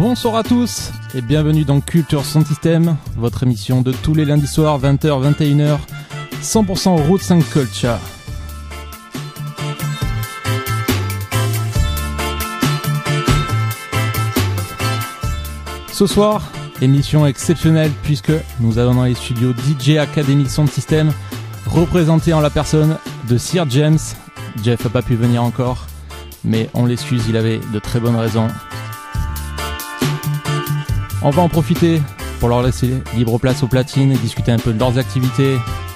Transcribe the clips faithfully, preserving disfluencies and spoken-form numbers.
Bonsoir à tous et bienvenue dans Culture Sound System, votre émission de tous les lundis soirs vingt heures vingt et une heures, cent pour cent Roots and Culture. Ce soir, émission exceptionnelle puisque nous avons dans les studios D J Academy Sound System, représenté en la personne de Sir James. Jeff n'a pas pu venir encore, mais on l'excuse, il avait de très bonnes raisons. On va en profiter pour leur laisser libre place aux platines et discuter un peu de leurs activités.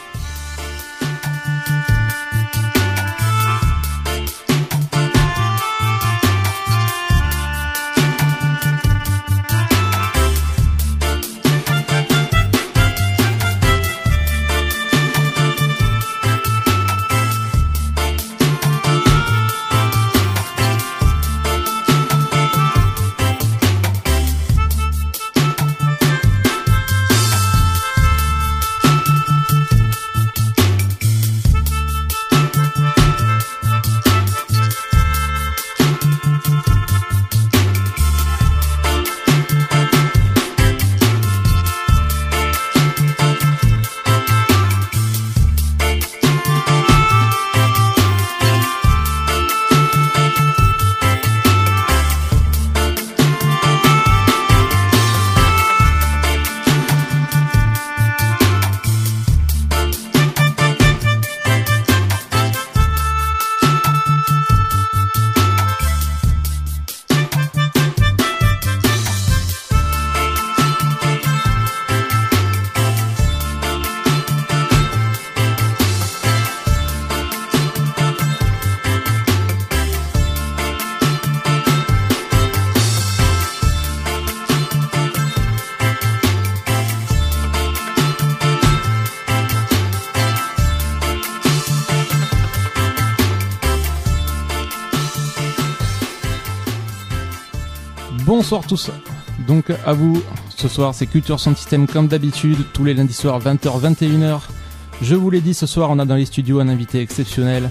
Bonsoir tous, donc à vous, ce soir c'est Culture Sound System comme d'habitude, tous les lundis soirs vingt heures vingt et une heures. Je vous l'ai dit, ce soir on a dans les studios un invité exceptionnel,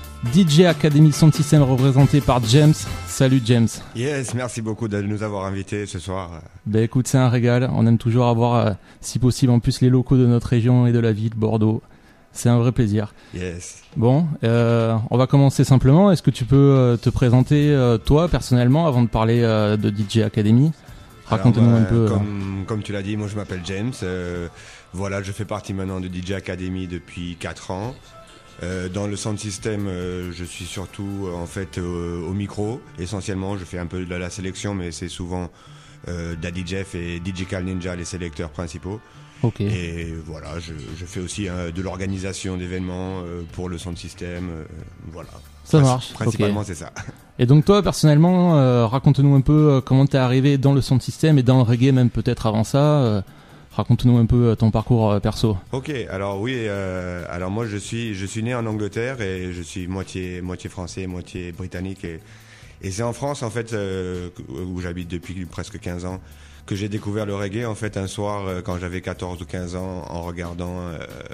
D J Academy Sound System représenté par James. Salut James. Yes, merci beaucoup de nous avoir invités ce soir. Ben écoute, c'est un régal, on aime toujours avoir, euh, si possible en plus les locaux de notre région et de la ville, Bordeaux. C'est un vrai plaisir. Yes. Bon, euh, on va commencer simplement. Est-ce que tu peux euh, te présenter euh, toi personnellement avant de parler euh, de D J Academy ? Raconte-nous Alors, bah, un peu. Comme, comme tu l'as dit, moi je m'appelle James. Euh, voilà, je fais partie maintenant de D J Academy depuis quatre ans. Euh, dans le sound system, euh, je suis surtout en fait euh, au micro. Essentiellement, je fais un peu de la sélection, mais c'est souvent euh, Daddy Jeff et Digital Ninja les sélecteurs principaux. Ok. Et voilà, je, je fais aussi hein, de l'organisation d'événements euh, pour le sound system. Euh, voilà. Ça Princi- marche. Principalement, okay. c'est ça. Et donc toi, personnellement, euh, raconte-nous un peu euh, comment t'es arrivé dans le sound system et dans le reggae, même peut-être avant ça. Euh, raconte-nous un peu euh, ton parcours euh, perso. Ok, alors oui, euh, alors moi je suis je suis né en Angleterre et je suis moitié moitié français, moitié britannique et et c'est en France en fait euh, où j'habite depuis presque quinze ans que j'ai découvert le reggae en fait un soir euh, quand j'avais quatorze ou quinze ans en regardant euh,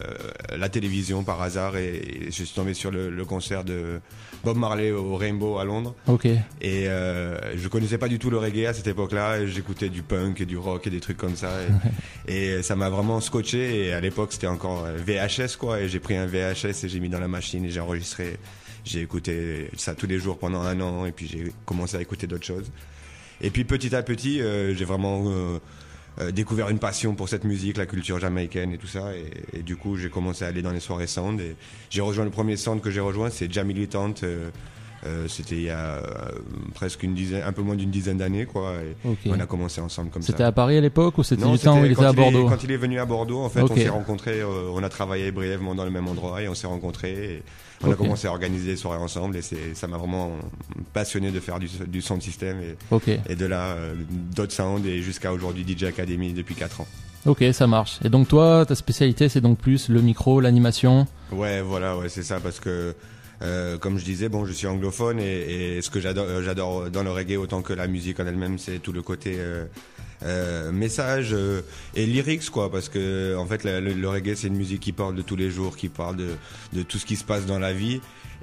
la télévision par hasard et, et je suis tombé sur le, le concert de Bob Marley au Rainbow à Londres. Ok. Et euh, je connaissais pas du tout le reggae à cette époque-là. Et j'écoutais du punk et du rock et des trucs comme ça. Et, et ça m'a vraiment scotché. Et à l'époque, c'était encore V H S quoi. Et j'ai pris un V H S et j'ai mis dans la machine et j'ai enregistré. J'ai écouté ça tous les jours pendant un an. Et puis j'ai commencé à écouter d'autres choses. Et puis petit à petit, euh, j'ai vraiment euh, euh, découvert une passion pour cette musique, la culture jamaïcaine et tout ça. Et, et du coup, j'ai commencé à aller dans les soirées sound. Et j'ai rejoint le premier sound que j'ai rejoint, c'est Jam Militant. Euh, euh, c'était il y a euh, presque une dizaine, un peu moins d'une dizaine d'années, quoi. Et okay. on a commencé ensemble comme c'était ça. C'était à Paris à l'époque ou c'était non, du temps où il était à Bordeaux? il est, Quand il est venu à Bordeaux, en fait, okay. on s'est rencontrés, euh, on a travaillé brièvement dans le même endroit et on s'est rencontrés. Et on okay. a commencé à organiser des soirées ensemble et c'est, ça m'a vraiment passionné de faire du, du sound system et, okay. et de là, euh, d'autres sound et jusqu'à aujourd'hui D J Academy depuis quatre ans. Ok, ça marche. Et donc toi, ta spécialité, c'est donc plus le micro, l'animation? Ouais, voilà, ouais, c'est ça, parce que euh, comme je disais, bon, je suis anglophone et, et ce que j'adore, j'adore dans le reggae autant que la musique en elle-même, c'est tout le côté euh, euh, message euh, et lyrics, quoi, parce que en fait, le, le reggae, c'est une musique qui parle de tous les jours, qui parle de, de tout ce qui se passe dans la vie.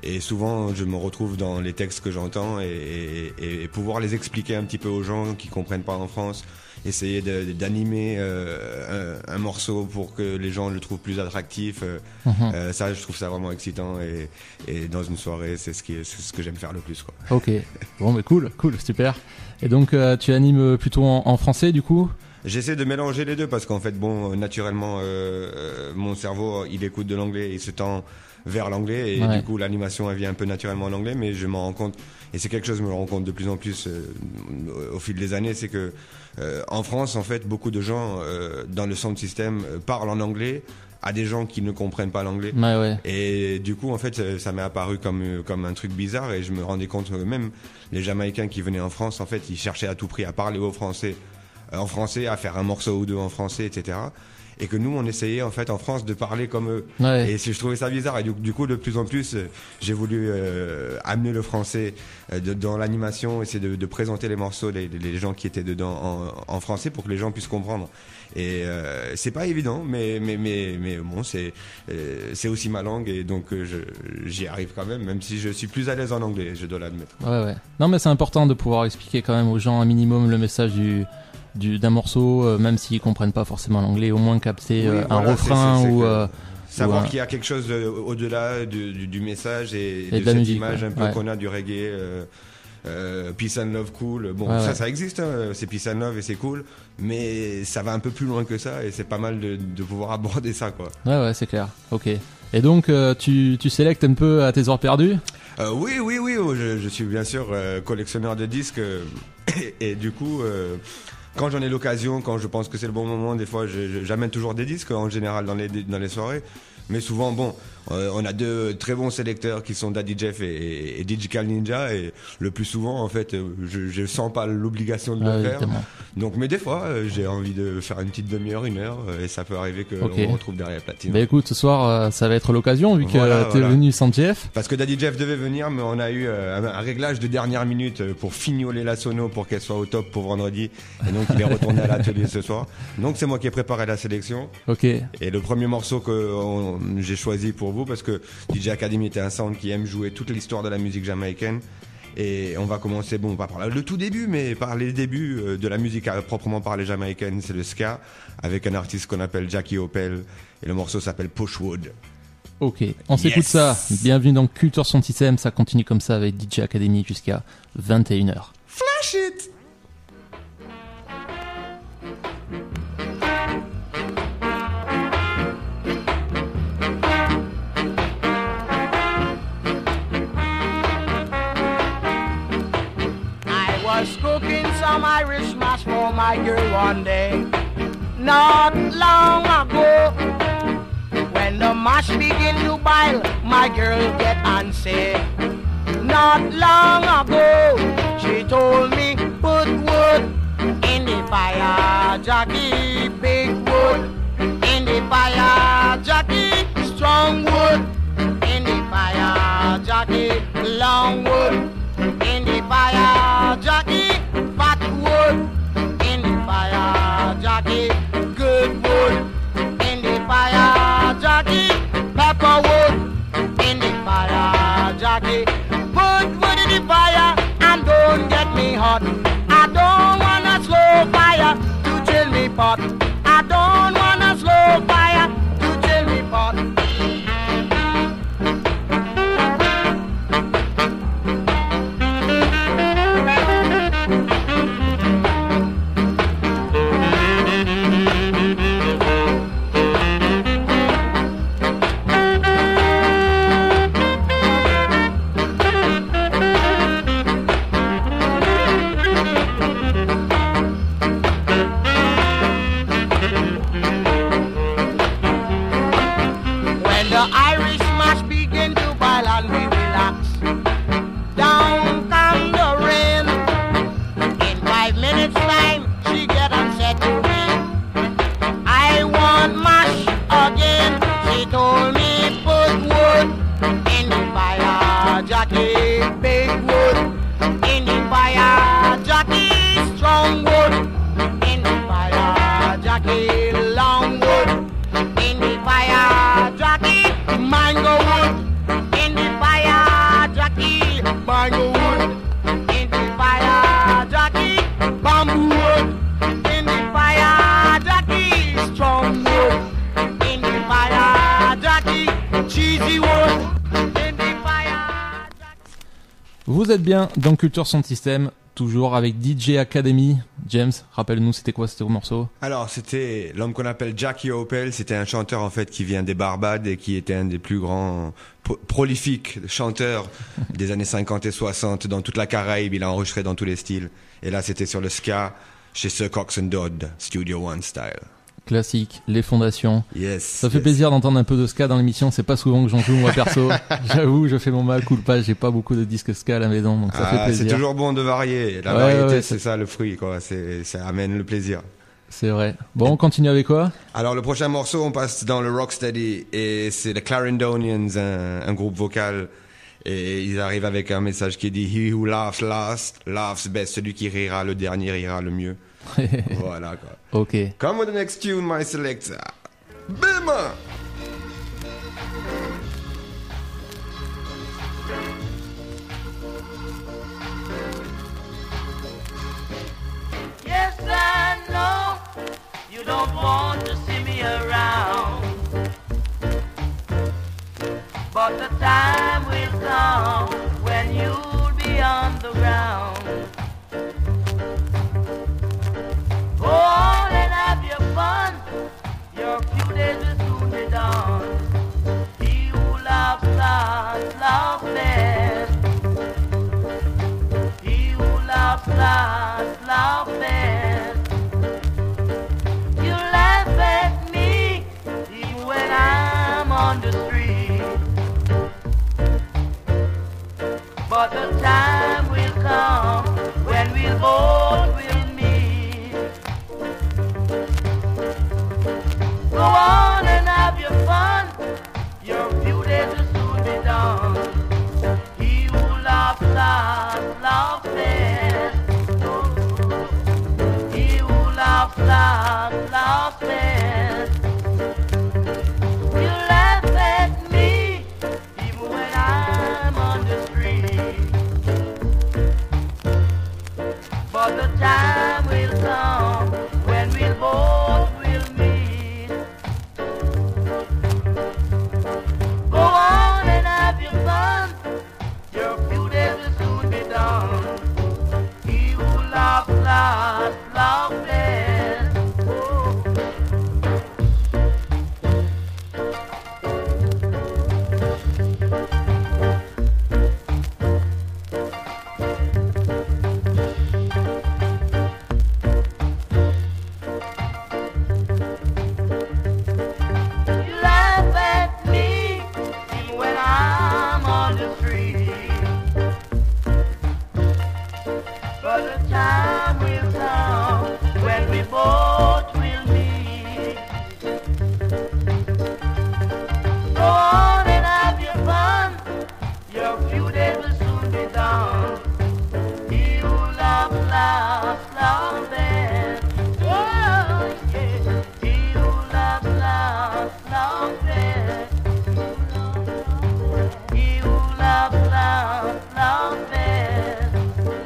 Et souvent, je me retrouve dans les textes que j'entends et, et, et pouvoir les expliquer un petit peu aux gens qui comprennent pas en France. Essayer de, d'animer euh, un, un morceau pour que les gens le trouvent plus attractif. Euh, mm-hmm. euh, ça, je trouve ça vraiment excitant. Et, et dans une soirée, c'est ce, qui est, c'est ce que j'aime faire le plus, quoi. Ok. Bon, mais cool, cool, super. Et donc, euh, tu animes plutôt en, en français, du coup ? J'essaie de mélanger les deux parce qu'en fait, bon, naturellement, euh, mon cerveau, il écoute de l'anglais, il se tend vers l'anglais et ouais. du coup, l'animation, elle vient un peu naturellement en anglais, mais je m'en rends compte, et c'est quelque chose que je me rends compte de plus en plus euh, au fil des années, c'est que euh, en France, en fait, beaucoup de gens euh, dans le sound system euh, parlent en anglais à des gens qui ne comprennent pas l'anglais. Ouais, ouais. Et du coup, en fait, ça, ça m'est apparu comme comme un truc bizarre et je me rendais compte que même les Jamaïcains qui venaient en France, en fait, ils cherchaient à tout prix à parler aux Français en français, à faire un morceau ou deux en français, et cetera. Et que nous, on essayait en fait en France de parler comme eux. Ouais. Et je trouvais ça bizarre. Et du, du coup, de plus en plus, euh, j'ai voulu euh, amener le français euh, de, dans l'animation, essayer de, de présenter les morceaux, les, les gens qui étaient dedans en, en français pour que les gens puissent comprendre. Et euh, c'est pas évident, mais mais mais mais bon, c'est euh, c'est aussi ma langue et donc euh, je, j'y arrive quand même, même si je suis plus à l'aise en anglais, je dois l'admettre. Ouais, ouais. Non, mais c'est important de pouvoir expliquer quand même aux gens un minimum le message du. Du, d'un morceau, euh, même s'ils comprennent pas forcément l'anglais, au moins capter euh, oui, un voilà, refrain c'est, c'est, c'est ou euh, savoir ou qu'il y a quelque chose euh, au-delà du, du, du message et, et de, de cette musique, image ouais. un peu ouais. qu'on a du reggae, euh, euh, peace and love cool. Bon, ouais, ça, ouais. ça existe, hein, c'est peace and love et c'est cool, mais ça va un peu plus loin que ça et c'est pas mal de, de pouvoir aborder ça, quoi. Ouais, ouais, c'est clair. Ok. Et donc, euh, tu, tu sélectes un peu à tes heures perdues ? Euh, oui, oui, oui. Je, je suis bien sûr euh, collectionneur de disques euh, et, et du coup. Euh, Quand j'en ai l'occasion, quand je pense que c'est le bon moment, des fois, je, je, j'amène toujours des disques en général dans les, dans les soirées. Mais souvent, bon, euh, on a deux très bons sélecteurs qui sont Daddy Jeff et, et, et Digital Ninja. Et le plus souvent, en fait, je, je sens pas l'obligation de ah, le faire. Évidemment. Donc, mais des fois, euh, j'ai envie de faire une petite demi-heure, une heure, et ça peut arriver qu'on okay. me retrouve derrière la platine. Bah écoute, ce soir, euh, ça va être l'occasion vu voilà, que t'es voilà. venu sans Jeff. Parce que Daddy Jeff devait venir, mais on a eu euh, un, un réglage de dernière minute pour fignoler la sono pour qu'elle soit au top pour vendredi. Et donc, il est retourné à l'atelier ce soir. Donc, c'est moi qui ai préparé la sélection. Ok. Et le premier morceau que on, j'ai choisi pour vous, parce que D J Academy était un sound qui aime jouer toute l'histoire de la musique jamaïcaine. Et on va commencer, bon, pas par le tout début, mais par les débuts de la musique à proprement parler jamaïcaine, c'est le ska, avec un artiste qu'on appelle Jackie Opel, et le morceau s'appelle Pushwood. Ok, on s'écoute yes. ça. Bienvenue dans Culture Sound System, ça continue comme ça avec D J Academy jusqu'à vingt et une heures. Flash it! Cooking some Irish mash for my girl one day, not long ago. When the mash begin to boil, my girl get antsy. Not long ago, she told me, put wood in the fire, Jackie, big wood in the fire, Jackie, strong wood in the fire, Jackie, long wood in the fire, Jackie, fat wood in the fire, Jackie, good wood in the fire, Jackie, pepper wood in the fire, Jackie, put wood in the fire and don't get me hot. I don't want a slow fire to chill me pot. I don't want a slow fire to chill me pot. Vous êtes bien dans Culture Sound System, toujours avec D J Academy. James, rappelle-nous, c'était quoi ce morceau? Alors, c'était l'homme qu'on appelle Jackie Opel. C'était un chanteur, en fait, qui vient des Barbades et qui était un des plus grands pro- prolifiques chanteurs des années cinquante et soixante dans toute la Caraïbe. Il a enregistré dans tous les styles. Et là, c'était sur le ska chez Sir Cox and Dodd, Studio One style. Classique, les fondations. Yes. Ça fait yes. plaisir d'entendre un peu de ska dans l'émission. C'est pas souvent que j'en joue, moi, perso. J'avoue, je fais mon mea culpa. J'ai pas beaucoup de disques ska à la maison, donc ça ah, fait plaisir. C'est toujours bon de varier. La ouais, variété, ouais, c'est ça le fruit, quoi. C'est, ça amène le plaisir. C'est vrai. Bon, on continue avec quoi? Alors, le prochain morceau, on passe dans le rocksteady et c'est The Clarendonians, un, un groupe vocal. Et ils arrivent avec un message qui dit He who laughs last, laughs best. Celui qui rira le dernier rira le mieux. Voilà, quoi. Ok. Come with the next tune, my selector. Bima! Yes, I know you don't want to see me around, but the time will come when you'll be on the ground. Go on and have your fun, your few days will soon be done. He who laughs last, laughs best. He who laughs last, laughs best. You laugh at me even when I'm on the street, but the time will come when we'll both will meet. Go on and have your fun, your few days will soon be done. He who laughs last, laughs best. He who laughs last, laughs best. You laugh at me even when I'm on the street, but the time will come when we'll both will meet. Go on and have your fun, your few days will soon be done. He who laughs last, laughs best. Oh. You laugh at me even when I'm on the street, but the time will come when we both will meet. Go on and have your fun, your few days will soon be done. He who laughs last, laughs best. Oh, yeah. He who laughs last, laughs best. He who laughs last, laughs best.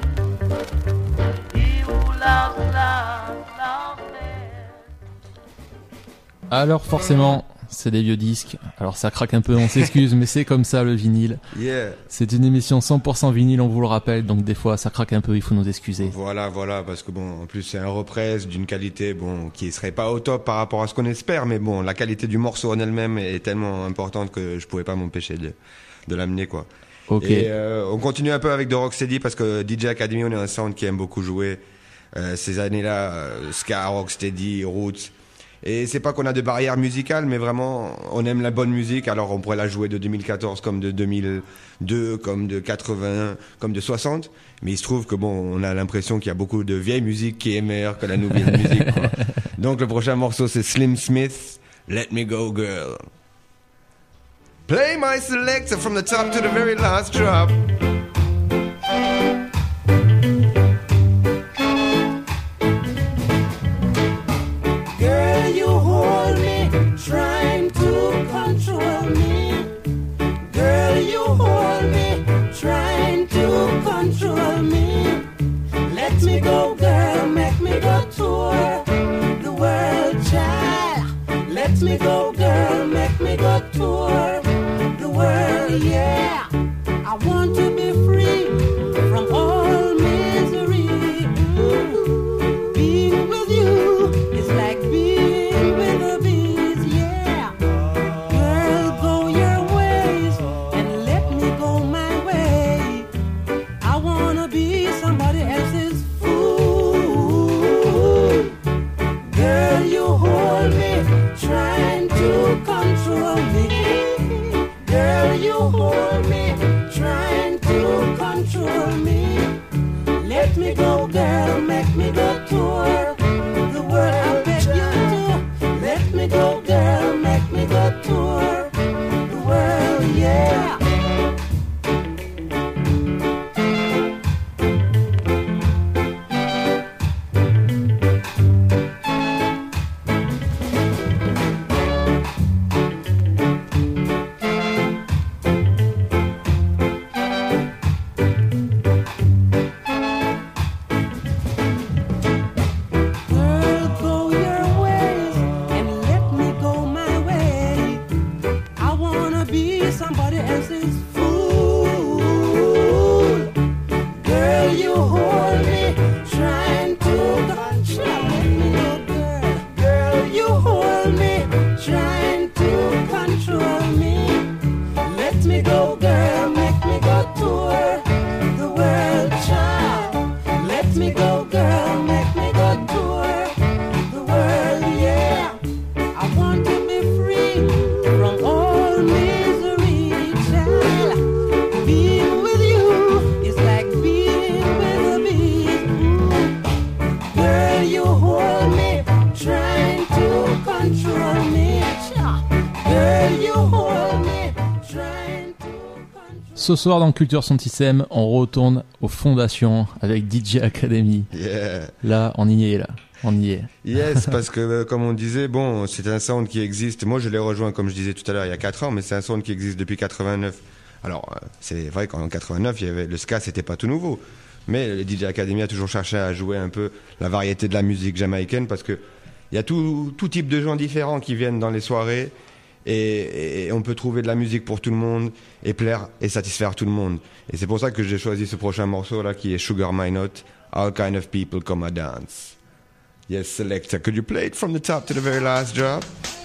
He who laughs last, laughs best. Alors forcément, c'est des vieux disques. Alors ça craque un peu, on s'excuse, mais c'est comme ça le vinyle. Yeah. C'est une émission cent pour cent vinyle, on vous le rappelle, donc des fois ça craque un peu, il faut nous excuser. Voilà, voilà, parce que bon, en plus c'est un represse d'une qualité, bon, qui serait pas au top par rapport à ce qu'on espère, mais bon, la qualité du morceau en elle-même est tellement importante que je pouvais pas m'empêcher de, de l'amener, quoi. Ok. Et euh, on continue un peu avec de Rocksteady parce que D J Academy, on est un sound qui aime beaucoup jouer euh, ces années-là, euh, ska, Rocksteady, Roots. Et c'est pas qu'on a de barrières musicales, mais vraiment, on aime la bonne musique, alors on pourrait la jouer de deux mille quatorze comme de deux mille deux, comme de quatre-vingts, comme de soixante. Mais il se trouve que bon, on a l'impression qu'il y a beaucoup de vieille musique qui est meilleure que la nouvelle musique, quoi. Donc le prochain morceau, c'est Slim Smith, Let Me Go Girl. Play my selector from the top to the very last drop. Girl, you hold me, trying to control me. Girl, you hold me, trying to control me. Let me go, girl, make me go tour the world, child. Let me go, girl, make me go tour the world, yeah. I want to be free. me go, girl, make me go tour the world. I beg you to let me go, girl, make me go tour the world, yeah. Ce soir dans Culture Sound System, on retourne aux fondations avec D J Academy. Yeah. Là, on y est, là. On y est. Yes, parce que euh, comme on disait, bon, c'est un sound qui existe. Moi, je l'ai rejoint, comme je disais tout à l'heure, il y a quatre ans, mais c'est un sound qui existe depuis quatre-vingt-neuf. Alors, euh, c'est vrai qu'en quatre-vingt-neuf, il y avait, le ska, c'était pas tout nouveau. Mais le D J Academy a toujours cherché à jouer un peu la variété de la musique jamaïcaine, parce que il y a tout, tout type de gens différents qui viennent dans les soirées. Et, et on peut trouver de la musique pour tout le monde et plaire et satisfaire tout le monde. Et c'est pour ça que j'ai choisi ce prochain morceau là qui est Sugar My Note, All Kind of People Come a Dance. Yes, selector, could you play it from the top to the very last drop?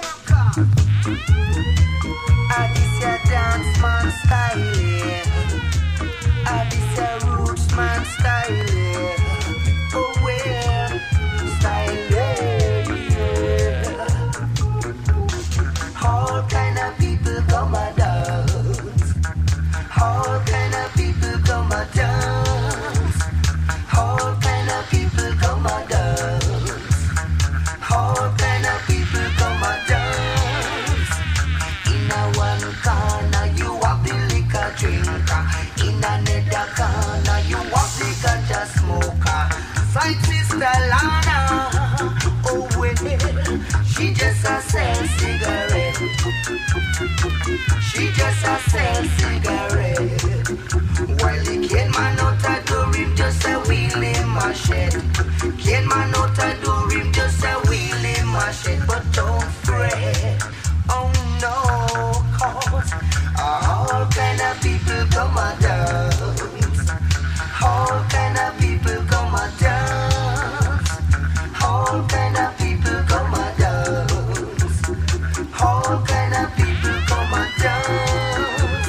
She just a sell cigarette. She just a sell cigarette. While the kid man out a door him just a wheeling machete. Kid man out a door him just a wheeling machete. But don't fret, oh no, cause all kind of people come a dance. All kind of people come a dance. All kind of people come a dance. All kind of people come a dance.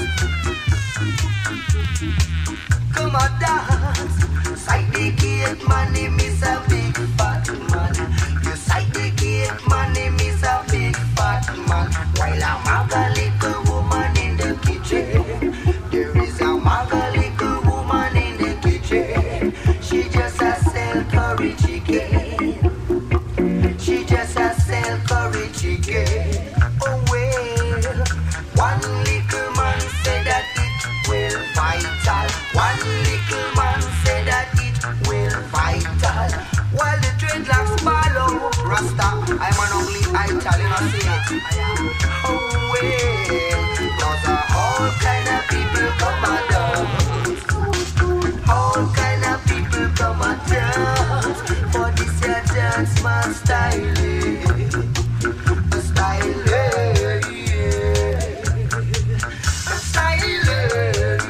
Come a dance. Sight the gate, man, him is a big fat man. You sight the gate, man, him is a big fat man. While I'm a little woman in the kitchen, there is a maga little woman in the kitchen. She just a sell curry chicken. She just a sell curry chicken. Oh well, one little man said that it will vital. One little man said that it will vital. While the dreadlocks follow Rasta, I'm an only Italian, I say it. Oh well, cause a whole kind of people come a dance. All kind of people come a dance. For this your dance, my style. A style, yeah. A style, yeah.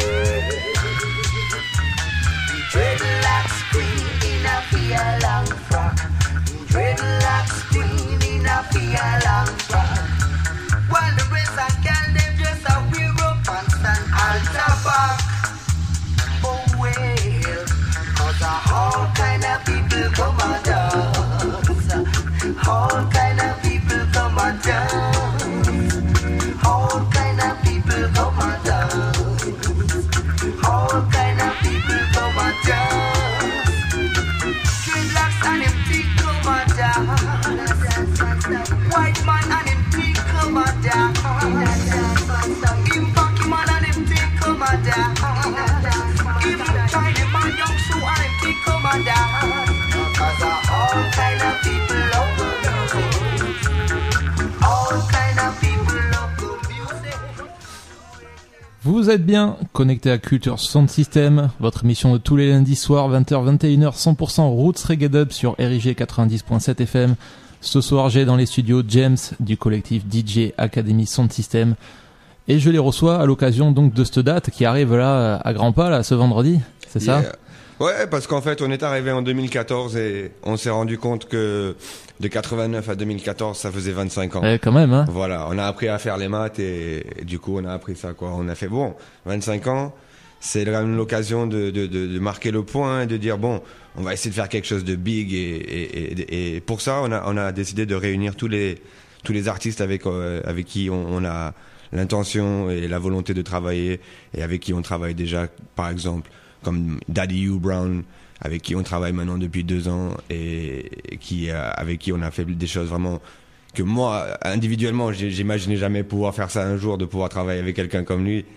The dreadlocks queen in a fear long frock. Dreadlocks queen in a fear long frock. While the rest of girl them just a wear up pants and altar back. Oh well, cause a whole kind of people come a dance. All kind of people come a dance. All kind of people come a dance. All kind of people come a dance. my dance. Cause all kind of people love good music. All kind of people love good music. Vous êtes bien connecté à Culture Sound System, votre émission de tous les lundis soirs, vingt heures vingt et une heures, cent pour cent Roots Reggae Dub sur R I G quatre-vingt-dix point sept F M. Ce soir, j'ai dans les studios James du collectif D J Academy Sound System et je les reçois à l'occasion donc de cette date qui arrive là à grands pas là ce vendredi, c'est ça? Yeah. Ouais, parce qu'en fait, on est arrivé en deux mille quatorze et on s'est rendu compte que de quatre-vingt-neuf à deux mille quatorze, ça faisait vingt-cinq ans. Ouais, quand même, hein. Voilà, on a appris à faire les maths et, et du coup, on a appris ça, quoi. On a fait, bon, vingt-cinq ans, c'est quand même l'occasion de, de, de, de marquer le point et de dire, bon, on va essayer de faire quelque chose de big et, et, et, et pour ça, on a, on a décidé de réunir tous les, tous les artistes avec, euh, avec qui on, on a l'intention et la volonté de travailler et avec qui on travaille déjà, par exemple, comme Daddy U Brown, avec qui on travaille maintenant depuis deux ans et, et qui, euh, avec qui on a fait des choses vraiment que moi, individuellement, j'imaginais jamais pouvoir faire ça un jour, de pouvoir travailler avec quelqu'un comme lui.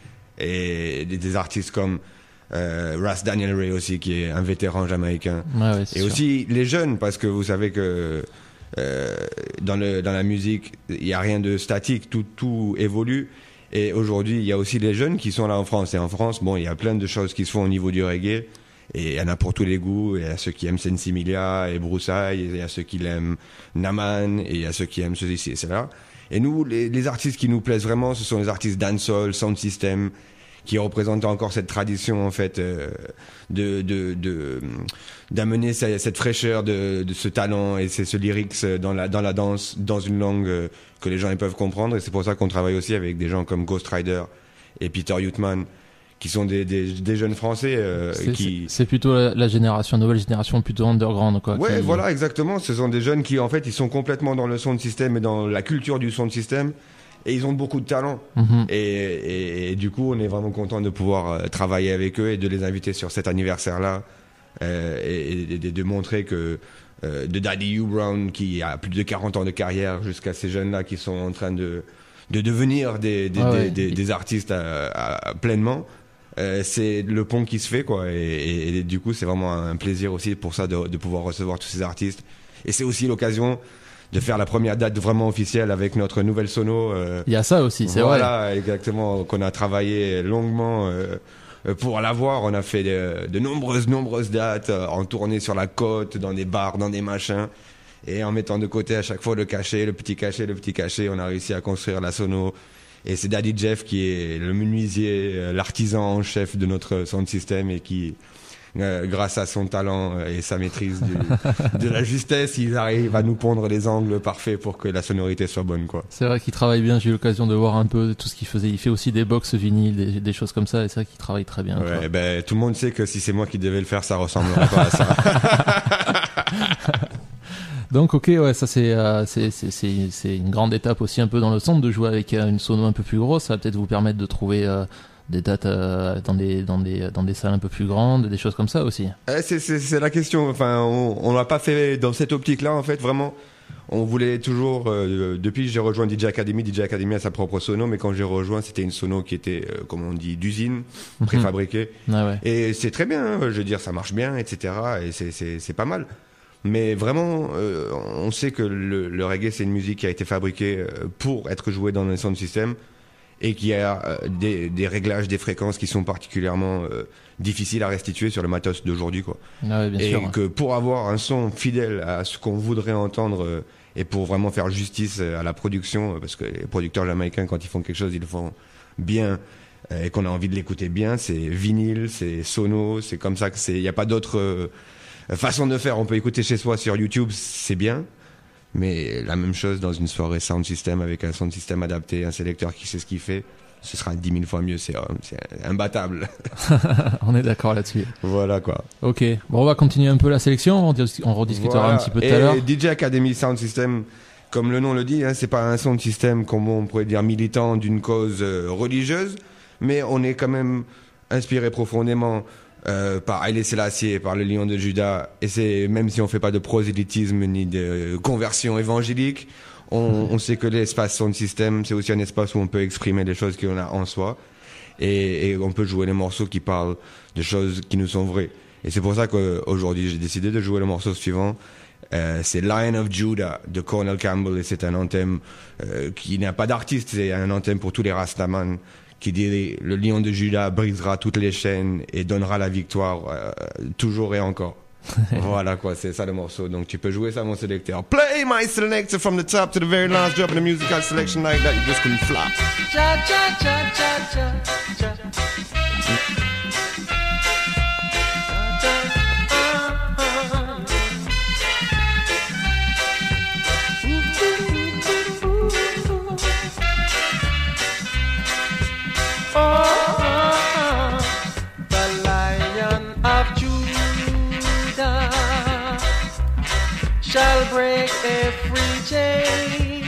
Et des, des artistes comme euh, Ras Daniel Ray aussi, qui est un vétéran jamaïcain. Ouais, ouais, et sûr. aussi les jeunes, parce que vous savez que euh, dans, le, dans la musique, il n'y a rien de statique, tout, tout évolue. Et aujourd'hui, il y a aussi les jeunes qui sont là en France. Et en France, bon, il y a plein de choses qui se font au niveau du reggae. Et il y en a pour tous les goûts. Et il y a ceux qui aiment Sensimilia et Broussailles. Et il y a ceux qui l'aiment Naman. Et il y a ceux qui aiment ceci et cela. Et nous, les, les artistes qui nous plaisent vraiment, ce sont les artistes dancehall, sound system, qui représentent encore cette tradition, en fait, euh, de, de, de, d'amener cette, cette fraîcheur de, de ce talent et ce, ce lyrics dans la, dans la danse, dans une langue euh, que les gens ils peuvent comprendre. Et c'est pour ça qu'on travaille aussi avec des gens comme Ghost Rider et Peter Youthman, qui sont des, des, des jeunes Français euh, c'est, qui... c'est, c'est plutôt la, la génération, nouvelle génération, plutôt underground, quoi. Ouais, qui... voilà, exactement. Ce sont des jeunes qui, en fait, ils sont complètement dans le sound system et dans la culture du sound system. Et ils ont beaucoup de talent. Mm-hmm. Et, et, et du coup, on est vraiment content de pouvoir euh, travailler avec eux et de les inviter sur cet anniversaire-là. Euh, et, et de, de montrer que euh, de Daddy U Brown, qui a plus de quarante ans de carrière, jusqu'à ces jeunes-là qui sont en train de, de devenir des, des, ah des, ouais. des, des artistes à, à, à pleinement. Euh, c'est le pont qui se fait, quoi. Et, et, et du coup, c'est vraiment un plaisir aussi pour ça de, de pouvoir recevoir tous ces artistes. Et c'est aussi l'occasion de faire la première date vraiment officielle avec notre nouvelle sono. Euh, Il y a ça aussi, c'est voilà, vrai. exactement, qu'on a travaillé longuement euh, pour l'avoir. On a fait de, de nombreuses, nombreuses dates euh, en tournée sur la côte, dans des bars, dans des machins. Et en mettant de côté à chaque fois le cachet, le petit cachet, le petit cachet, on a réussi à construire la sono. Et c'est Daddy Jeff qui est le menuisier, l'artisan en chef de notre sound system et qui, euh, grâce à son talent et sa maîtrise du, de la justesse, il arrive à nous pondre les angles parfaits pour que la sonorité soit bonne, quoi. C'est vrai qu'il travaille bien, j'ai eu l'occasion de voir un peu tout ce qu'il faisait. Il fait aussi des box vinyles, des, des choses comme ça, et c'est vrai qu'il travaille très bien. Ouais, quoi. ben, tout le monde sait que si c'est moi qui devais le faire, ça ressemblerait pas à ça. Donc ok, ouais, ça c'est, euh, c'est, c'est, c'est, c'est une grande étape aussi un peu dans le son, de jouer avec euh, une sono un peu plus grosse. Ça va peut-être vous permettre de trouver euh, des dates euh, dans des dans des dans des salles un peu plus grandes, des choses comme ça aussi. Eh, c'est, c'est, c'est la question. Enfin, on, on l'a pas fait dans cette optique-là, en fait. Vraiment, on voulait toujours. Euh, depuis que j'ai rejoint D J Academy, D J Academy a sa propre sono, mais quand j'ai rejoint, c'était une sono qui était, euh, comme on dit, d'usine, préfabriquée. Ah ouais. Et c'est très bien. Hein, je veux dire, ça marche bien, et cetera. Et c'est c'est c'est pas mal. Mais vraiment, euh, on sait que le, le reggae, c'est une musique qui a été fabriquée euh, pour être jouée dans un sound system et qui a euh, des, des réglages des fréquences qui sont particulièrement euh, difficiles à restituer sur le matos d'aujourd'hui, quoi. Ah ouais, bien Et sûr. que pour avoir un son fidèle à ce qu'on voudrait entendre euh, et pour vraiment faire justice à la production, euh, parce que les producteurs jamaïcains, quand ils font quelque chose, ils le font bien euh, et qu'on a envie de l'écouter bien, c'est vinyle, c'est sono, c'est comme ça que c'est. Il n'y a pas d'autre euh, façon de faire. On peut écouter chez soi sur YouTube, c'est bien. Mais la même chose dans une soirée sound system avec un sound system adapté, un sélecteur qui sait ce qu'il fait, ce sera dix mille fois mieux, c'est, c'est imbattable. On est d'accord là-dessus. Voilà, quoi. Ok, bon, on va continuer un peu la sélection, on, dis- on rediscutera Voilà. un petit peu tout à l'heure. Et D J Academy Sound System, comme le nom le dit, hein, c'est pas un sound system comme on pourrait dire militant d'une cause euh, religieuse, mais on est quand même inspiré profondément Euh, par Haïlé Sélassié, par le Lion de Juda, et c'est même si on fait pas de prosélytisme ni de conversion évangélique, on, on sait que l'espace sound system, c'est aussi un espace où on peut exprimer les choses qu'on a en soi, et, et on peut jouer les morceaux qui parlent de choses qui nous sont vraies. Et c'est pour ça qu'aujourd'hui, j'ai décidé de jouer le morceau suivant. Euh, c'est Lion of Judah de Cornel Campbell et c'est un anthem euh, qui n'a pas d'artiste, c'est un anthem pour tous les Rastaman qui dit le lion de Judah brisera toutes les chaînes et donnera la victoire euh, toujours et encore. Voilà quoi, c'est ça le morceau. Donc tu peux jouer ça mon sélecteur. Play my selector from the top to the very last drop in the musical selection like that you just couldn't flop. Cha cha cha cha cha cha. Shall break every chain.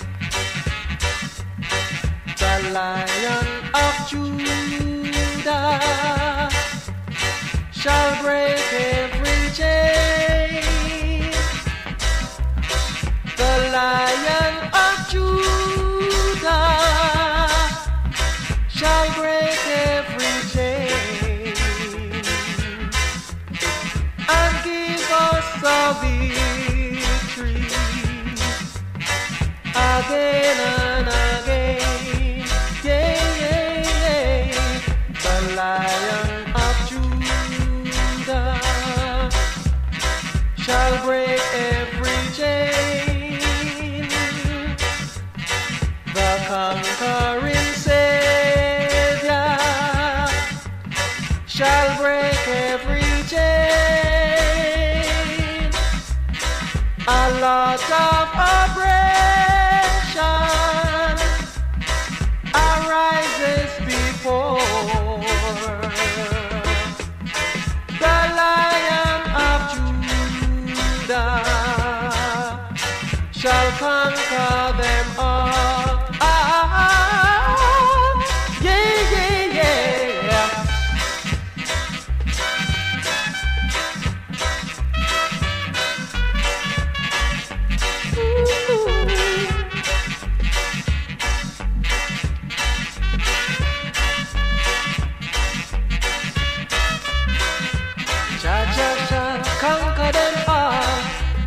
The Lion of Judah shall break every chain. The Lion of Judah shall break every chain and give us a victory again and again. Yeah, yeah, yeah. The Lion of Judah shall break every chain. The conquering Savior shall break every chain. A lot of oppression arises before the Lion of Judah shall conquer them all. Ah, yeah, yeah, yeah. Cha cha cha, conquer them all.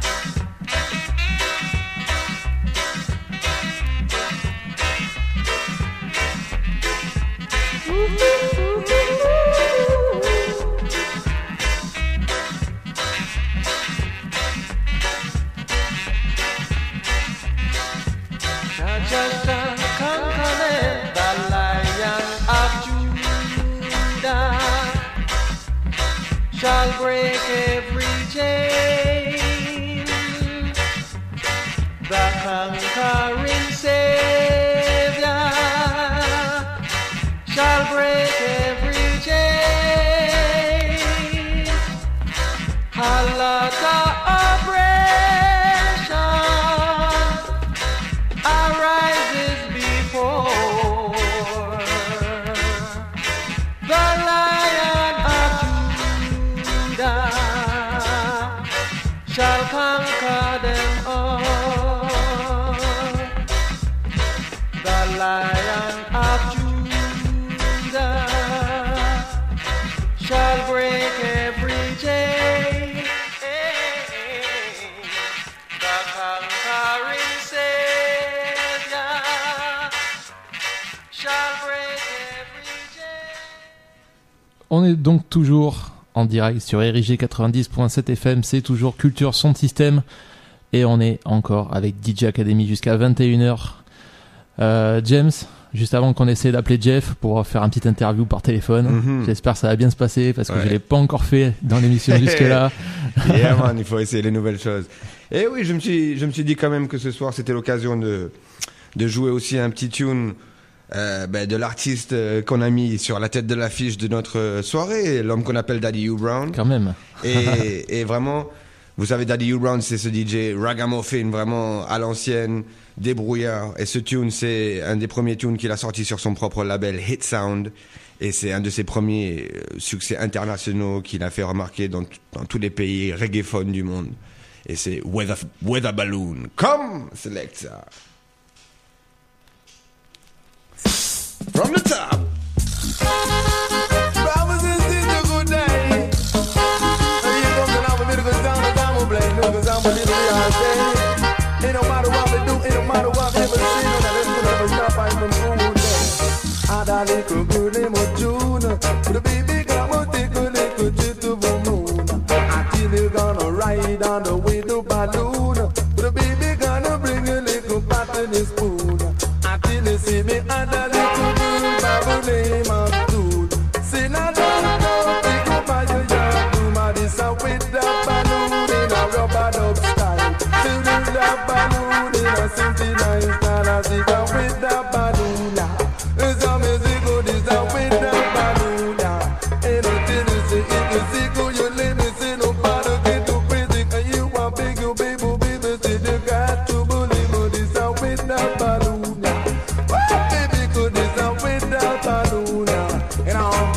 Cha cha cha, conquer them. The Lion of Judah shall break every chain. The conquering Savior shall break every chain. A lot of oppression arises before the Lion of Judah shall conquer them all. The Lion of Judah shall break every chain. The conquering Savior shall break every chain. On est donc toujours en direct sur R I G quatre-vingt-dix point sept F M, c'est toujours Culture Son Système et on est encore avec D J Academy jusqu'à vingt et une heures. Euh, James, juste avant qu'on essaie d'appeler Jeff pour faire un petit interview par téléphone, Mhm. j'espère que ça va bien se passer parce que Ouais. je l'ai pas encore fait dans l'émission jusque-là. Yeah man, il faut essayer les nouvelles choses. Et oui, je me suis, je me suis dit quand même que ce soir c'était l'occasion de, de jouer aussi un petit tune euh, ben, de l'artiste euh, qu'on a mis sur la tête de l'affiche de notre euh, soirée, l'homme qu'on appelle Daddy U Brown. Quand même. Et, et vraiment, vous savez, Daddy U Brown, c'est ce D J ragamuffin, vraiment à l'ancienne, débrouillard. Et ce tune, c'est un des premiers tunes qu'il a sorti sur son propre label Hit Sound. Et c'est un de ses premiers euh, succès internationaux qu'il a fait remarquer dans, t- dans tous les pays reggaephone du monde. Et c'est Weather, Weather Balloon. Come, Selecta. From the top. Promises is a good day. ride on the way to balloon. The baby gonna bring a little pot in his spoon. Until you see me and a little girl by the name of Tool. Say now don't go, take up by your yard. Do my this with the balloon in a rubber dub style. Till the balloon in a seventy-nine style. I see the with the balloon now. It's a music good, it's a with the balloon now. Ain't no thing to say, if you see go, you let me see no matter get too crazy. And you want big, you baby, baby, say you got to believe it. It's a with the balloon now. Oh, baby, good, it's a with the balloon now. You know,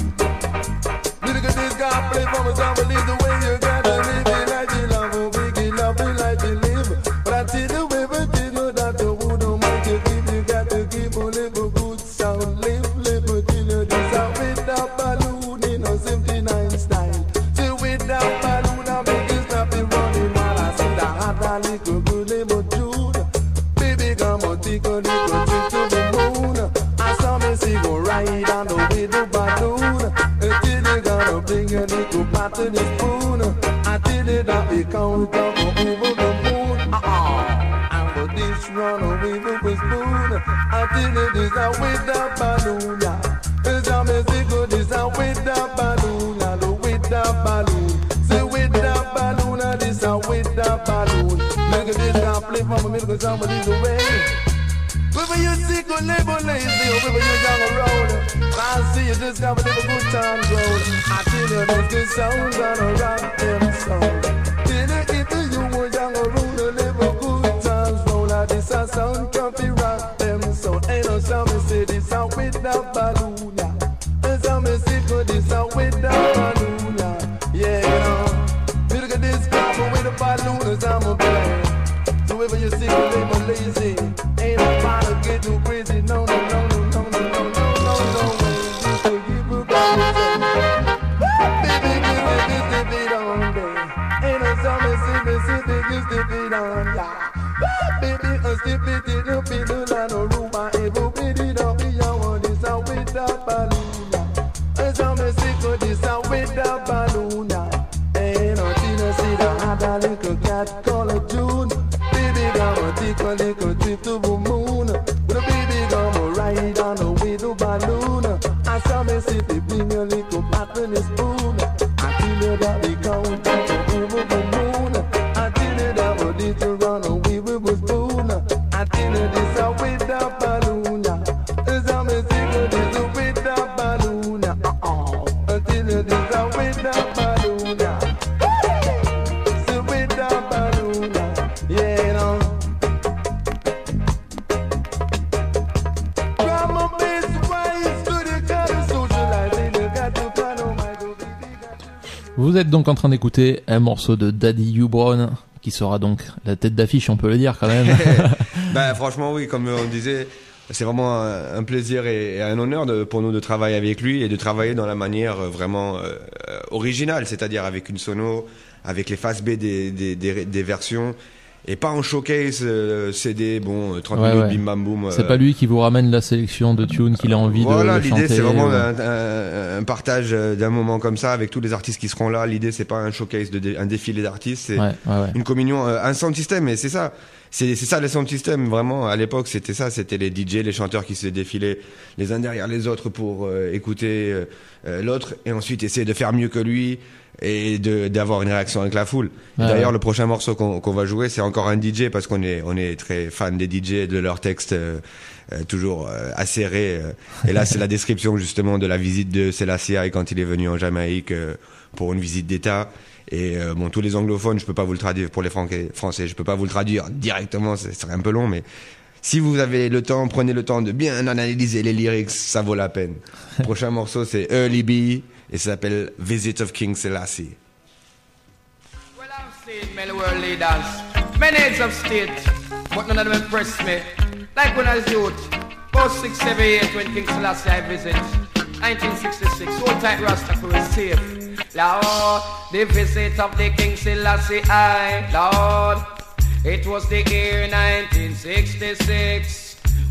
look at this guy play for me, so believe the way you got to live it like you love, oh, big, you love it like you live. But I tell you, baby, tell you that the wood don't make you give, you got to give a little good sound. Live, live, till you this a with the balloon in a seventy-nine style. Till with the balloon, I make you stop it running while I see the hot a little good little June. Baby, come on, take a little trip to the moon. I saw me see go ride on the way to balloon. Until you gonna bring a little pot in the spoon. Until you that we count up over the moon. Uh-uh. And the dish run away with the spoon. Until it is a with the balloon. It's a music good, it's a with the balloon. The with the balloon. Say with the balloon, this a with the balloon. Make a this guy play for me because somebody's away. Whether you sick or labor lazy, or whether you're young or old, I see you just have a little good time road. I tell you there's good sounds on a rock them song. Tell you if you were young or old, a little good times roll. This a sound comfy rock them so. Ain't no sound me say this a with the balloon. There's some me sick or this a with the balloon. Yeah, you know. Look at this guy with the balloon as I'm a play. So whether you sick or labor lazy, ain't nobody get too crazy. No, no, no, no, no, no, no, no, no, no. So give a balloon. Baby, give me this to beat on day. Ain't no summer, see me, see me, this to beat on ya. Baby, I still beat it up in the land of room. I ever beat it up in your one. This a with the balloon. And some me sick or this a with the balloon. Ain't nothing to see the hot a little cat called a June. Baby, gonna take a little trip to the moon. The baby gonna ride on the way to balloon. I saw me see they bring a little pot in the spoon. I tell you that we count up over the moon. I tell you that we need to run away with the spoon. I tell you this a with the balloon. I saw me see this a with the balloon. Uh-uh. I tell you this a with the balloon. So with the balloon. Yeah, you know. Vous êtes donc en train d'écouter un morceau de Daddy Hugh Brown, qui sera donc la tête d'affiche, on peut le dire quand même. Ben franchement oui, comme on disait, c'est vraiment un, un plaisir et, et un honneur de, pour nous de travailler avec lui et de travailler dans la manière vraiment euh, originale, c'est-à-dire avec une sono, avec les faces B des, des, des, des versions. Et pas en showcase euh, C D, bon, trente ouais, minutes, ouais. bim bam boum. C'est euh... pas lui qui vous ramène la sélection de tunes qu'il a envie voilà, de, de chanter. Voilà, l'idée c'est vraiment ouais. un, un, un partage d'un moment comme ça avec tous les artistes qui seront là. L'idée c'est pas un showcase, de dé, un défilé d'artistes, c'est ouais, ouais, ouais. une communion, euh, un sound system. Et c'est ça, c'est, c'est ça les sound system. Vraiment, à l'époque c'était ça, c'était les D J, les chanteurs qui se défilaient les uns derrière les autres pour euh, écouter euh, l'autre et ensuite essayer de faire mieux que lui. Et de, d'avoir une réaction avec la foule. Ouais, D'ailleurs, ouais. le prochain morceau qu'on, qu'on va jouer, c'est encore un D J parce qu'on est, on est très fan des D J, de leurs textes euh, euh, toujours euh, acérés. Euh. Et là, c'est la description justement de la visite de Selassie quand il est venu en Jamaïque euh, pour une visite d'État. Et euh, bon, tous les anglophones, je peux pas vous le traduire pour les Français, je peux pas vous le traduire directement, ce serait un peu long, mais si vous avez le temps, prenez le temps de bien analyser les lyrics, ça vaut la peine. Le prochain morceau, c'est Early B. Et ça s'appelle Visit of King Selassie. Well, I've seen many world leaders, many heads of state, but none of them impressed me. Like when I was youth, about six, seven, eight, when King Selassie I visit, nineteen sixty-six, old tight Rasta for his safe. Lord, the visit of the King Selassie I, Lord, it was the year nineteen sixty-six.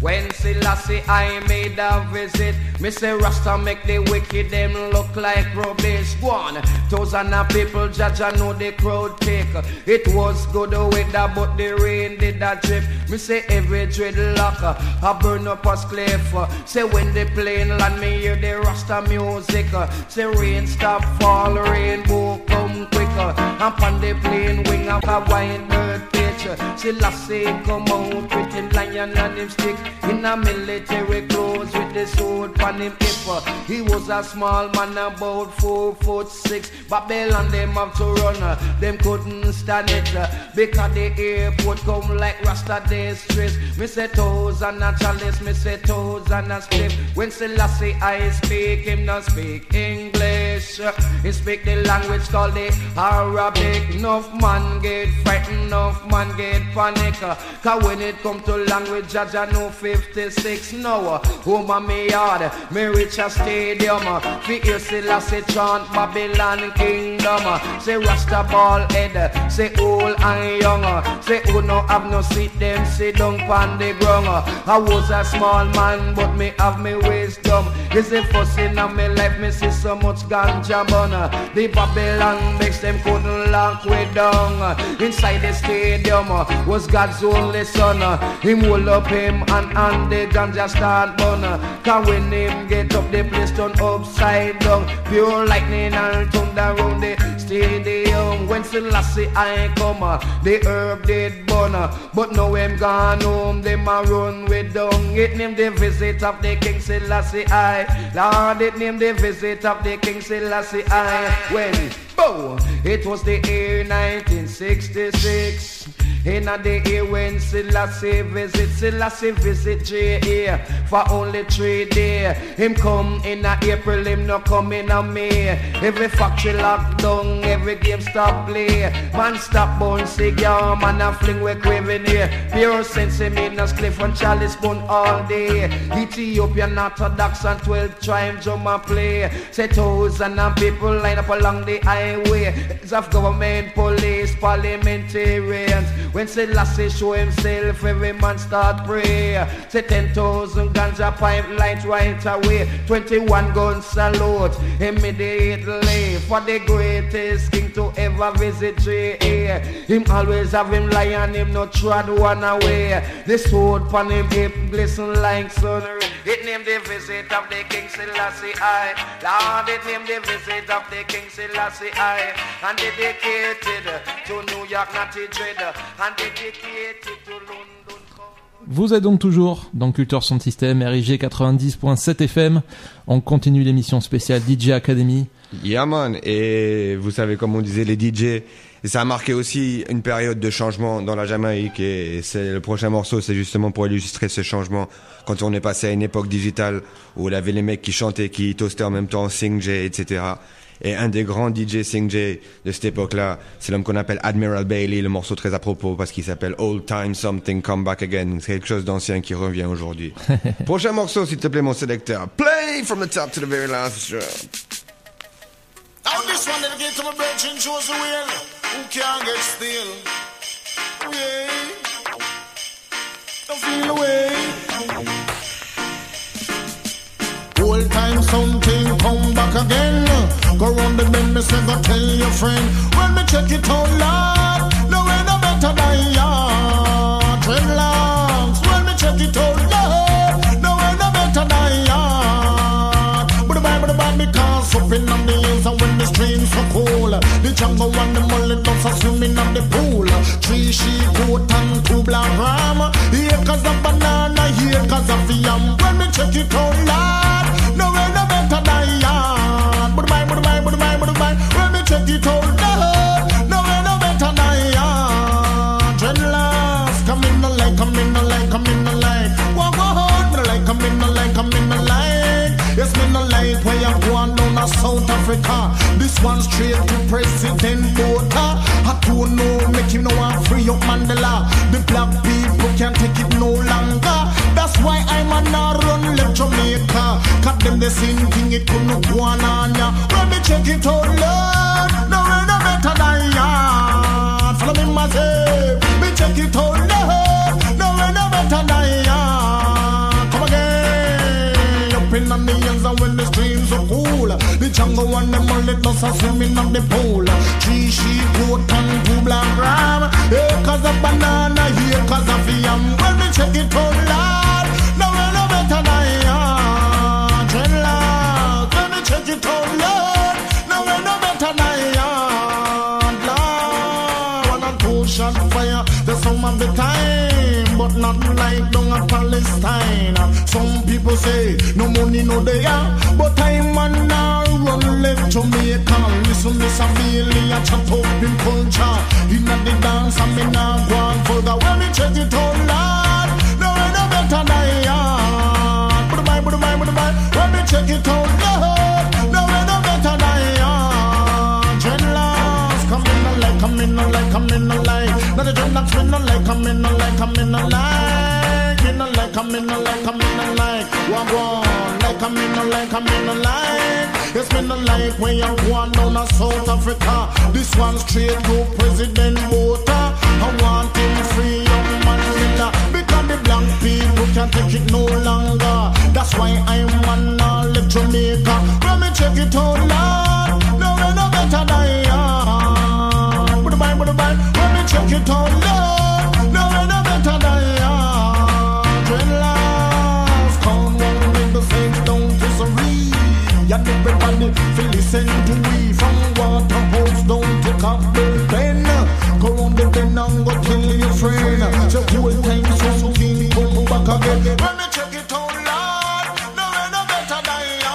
When Selassie I made a visit, me say Rasta make the wicked them look like rubbish. One thousand of people judge I know the crowd take. It was good weather but the rain did a drip. Me say every dreadlock I burn up a cliff. Say when the plane land me hear the Rasta music. Say rain stop fall, rainbow come quicker. And on the plane wing up a white bird pitch. Selassie come out with him lion and him stick. In a military clothes with the sword on him hip. He was a small man about four foot six. Babylon them have to run, them couldn't stand it. Because the airport come like Rasta distress. Me say toes and a chalice, me say toes and a split. When Selassie I speak, him not speak English. He speak the language called the Arabic. Enough man get frightened, enough man get panic. Cause when it come to language, judge I know fifty-six now. Home on me yard, me reach a stadium. Fi hear Selassie chant Babylon kingdom. Say Rasta ball head, say old and young. Say who no have no seat, them sit down pon the ground. I was a small man, but me have me wisdom. Is the first in my life, me see so much ganja bun. The Babylon makes them couldn't lock way down. Inside the stadium was God's only son. Him hold up him and and the ganja start burn. Cause when him get up the place turn upside down. Pure lightning and thunder round the stadium. When Selassie I come, the herb did burn. But now him gone home, them a run with dung. It named the visit of the King Selassie I. Lord, it named the visit of the King Selassie I. When, bow, it was the year nineteen sixty-six. In a the year when Selassie visit, Selassie visit J A for only three days. Him come in a April, him no come in a May. Every factory locked down, every game stop play. Man stop bun cigar, man a fling we craving here. Pure sense him in a cliff and chalice bun all day. Ethiopian Orthodox and twelve tribes drum a play. Say thousand of people line up along the highway. It's of government, police, parliamentarians. When Selassie show himself, every man start pray. Say ten thousand ganja pipelines right away. Twenty-one gun salute immediately for the greatest king to ever visit J A. Him always have him lion, him no trod one away. The sword pon him hip glisten like sun. It named the visit of the King Selassie I. Lord, it named the visit of the King Selassie I. And dedicated to New York, Natty Dread. And dedicated to London. Vous êtes donc toujours dans Culture Sound System, R I G quatre-vingt-dix point sept F M. On continue l'émission spéciale D J Academy. Yeah man, et vous savez comme on disait les D J, et ça a marqué aussi une période de changement dans la Jamaïque, et c'est le prochain morceau, c'est justement pour illustrer ce changement. Quand on est passé à une époque digitale où il y avait les mecs qui chantaient, qui toastaient en même temps, Sing J, et cetera. Et un des grands D J Sing J de cette époque-là, c'est l'homme qu'on appelle Admiral Bailey, le morceau très à propos parce qu'il s'appelle Old Time Something Come Back Again. C'est quelque chose d'ancien qui revient aujourd'hui. Prochain morceau, s'il te plaît, mon sélecteur. Play from the top to the very last drop. Now this one dedicated to my brethren, Joseph Will, who can't get still. Yeah, don't feel away. Old time something come back again. Go round the bend, me say go tell your friend. When me check it out, Lord, no way no better than ya. Dreadlocks, when me check it out, Lord, no way no better than ya. But the Bible, the Bible, because up in on the hills and when the streams so cold, the jungle and the mullet dogs are swimming on the pool. Three sheep, goat and two black ram. Here cause of banana, here cause of yam. When me check it out, Lord, no way no better than ya. But the Bible, the Bible, the Bible, the Bible, when me check it out, Lord, no way no better than ya. Dreadlocks, come in the light, come in the light, come in the light. Walk on, me like, come in the light, come in the light. Yes, me no light where you go on down to South Africa. This one straight to President Botha. I don't know, make him no one free up Mandela. The black people can't take it no longer. That's why I'm a not run left Jamaica. Cut them the same thing, it couldn't go on on ya. Let me check it out, Lord. No way no better than ya. Follow me, myself. Me check it out, Lord. No way no better than ya. jungle and them only does a swimming on the pool. Three sheep, goat and two black ram. Acres of banana, acres of yam. When me check it out, Lord, no way no better than ya. Dreadlocks, when me check it out, Lord, no way no better than ya. Lord, one and two shot fire, the some of the time, but not like down at Palestine. Some people say no money no they are, but I'm man now run left Jamaica. Listen, Mister Bailey, I chat up in culture. In the dance, I'm in a grand vulgar. When me check it out, Lord, no way no better than ya. Put my, put my, put my. When me check it out, Lord, no way no better than ya. Dreadlocks, come in no like, come in no like, come in no like. Not the dreadlocks, me no like, come in no like, come in no like. Me no like, come in no like, come in no like. Walk on, like, come in no like, come in no like. Yes, me no like when you go on down to South Africa. This one straight to President Botha. I want him free, young Mandela. Because the black people can't take it no longer. That's why I'm on all left Jamaica. When me check it out, Lord, no way no better than ya. Put the bind, put the bind. When me check it out, Lord, no way no better than ya. Dreadlocks, come on, make the saints down to Surrey. And everybody feel listen to me. From Waterhouse down to Campbell Pen. Go round the bend and go kill your friend. So whole time so king come back again. When me check it out, Lord, no way no better than ya.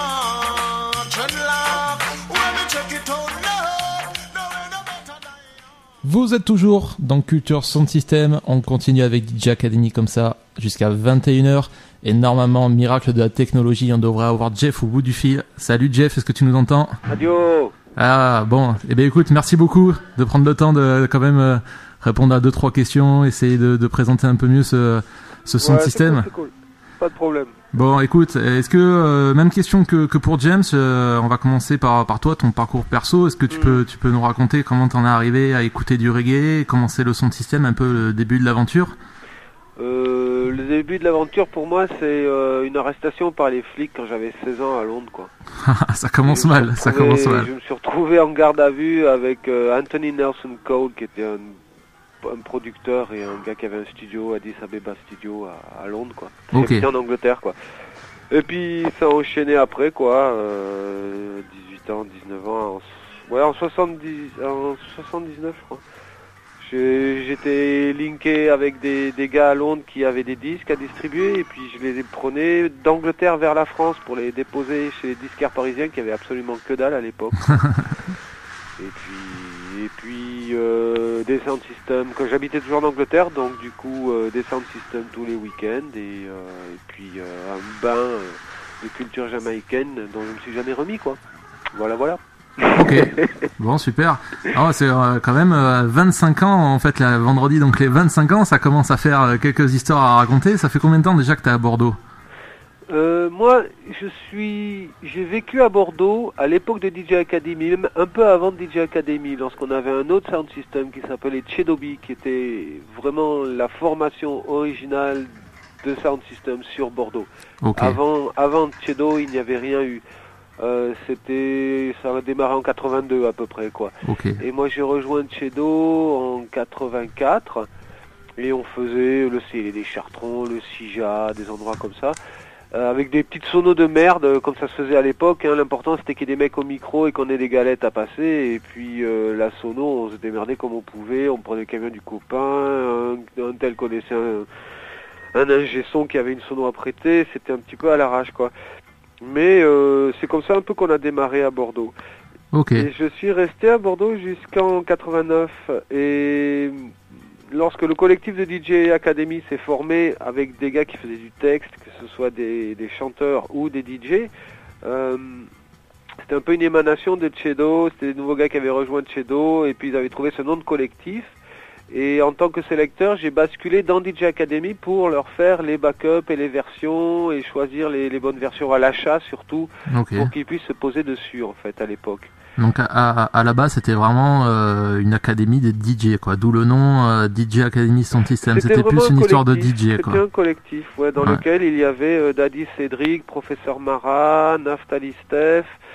Dreadlocks, when me check it out, Lord, no way no better than ya. Vous êtes toujours dans Culture Sound System. On continue avec D J Academy comme ça jusqu'à vingt et une heures. Et normalement, miracle de la technologie, on devrait avoir Jeff au bout du fil. Salut Jeff, est-ce que tu nous entends? Radio. Ah bon, eh bien écoute, merci beaucoup de prendre le temps de, de quand même euh, répondre à deux trois questions, essayer de, de présenter un peu mieux ce, ce son ouais, de système. C'est cool, c'est cool. Pas de problème. Bon, écoute, est-ce que euh, même question que, que pour James, euh, on va commencer par par toi, ton parcours perso. Est-ce que tu mm. peux tu peux nous raconter comment t'en es arrivé à écouter du reggae, comment c'est le son de système, un peu le début de l'aventure? Euh, le début de l'aventure pour moi c'est euh, une arrestation par les flics quand j'avais seize ans à Londres quoi. Ça commence mal, ça commence mal. Je me suis retrouvé en garde à vue avec euh, Anthony Nelson Cole qui était un, un producteur et un gars qui avait un studio, Addis Abeba Studio à, à Londres quoi. Okay. C'était en Angleterre quoi. Et puis ça a enchaîné après quoi, euh, dix-huit ans, dix-neuf ans, en, ouais en soixante-dix, en soixante-dix-neuf je crois. J'étais linké avec des, des gars à Londres qui avaient des disques à distribuer et puis je les prenais d'Angleterre vers la France pour les déposer chez les disquaires parisiens qui avaient absolument que dalle à l'époque. et puis, et puis euh, des sound systems, quand j'habitais toujours en Angleterre, donc du coup euh, des sound systems tous les week-ends et, euh, et puis euh, un bain euh, de culture jamaïcaine dont je ne me suis jamais remis quoi. Voilà voilà. Ok, bon super. Oh, c'est euh, quand même euh, vingt-cinq ans en fait, là, vendredi, donc les vingt-cinq ans, ça commence à faire euh, quelques histoires à raconter. Ça fait combien de temps déjà que t'es à Bordeaux? euh, Moi, je suis, j'ai vécu à Bordeaux à l'époque de D J Academy, même un peu avant de D J Academy, lorsqu'on avait un autre sound system qui s'appelait Chedobi, qui était vraiment la formation originale de sound system sur Bordeaux. Okay. Avant, avant Chedo, il n'y avait rien eu. Euh, c'était, ça a démarré en quatre-vingt-deux à peu près quoi. Okay. Et moi j'ai rejoint Chedo en quatre-vingt-quatre et on faisait le C des Chartrons, le Sija, des endroits comme ça, euh, avec des petites sonos de merde comme ça se faisait à l'époque. Hein. L'important c'était qu'il y ait des mecs au micro et qu'on ait des galettes à passer et puis euh, la sono on se démerdait comme on pouvait, on prenait le camion du copain, un, un tel connaissait un, un ingé son qui avait une sono à prêter, c'était un petit peu à l'arrache quoi. Mais euh, c'est comme ça un peu qu'on a démarré à Bordeaux. Okay. Et je suis resté à Bordeaux jusqu'en quatre-vingt-neuf. Et lorsque le collectif de D J Academy s'est formé avec des gars qui faisaient du texte, que ce soit des, des chanteurs ou des D J, euh, c'était un peu une émanation de Chedo. C'était des nouveaux gars qui avaient rejoint Chedo et puis ils avaient trouvé ce nom de collectif. Et en tant que sélecteur, j'ai basculé dans D J Academy pour leur faire les backups et les versions et choisir les, les bonnes versions à l'achat surtout, okay. pour qu'ils puissent se poser dessus en fait à l'époque. Donc à, à, à la base c'était vraiment euh, une académie de D J quoi, d'où le nom euh, D J Academy Sound System. C'était, c'était plus une histoire de D J quoi. C'était un collectif, ouais, dans ouais. lequel il y avait euh, Daddy Cédric, Professeur Mara, Naftali Steph,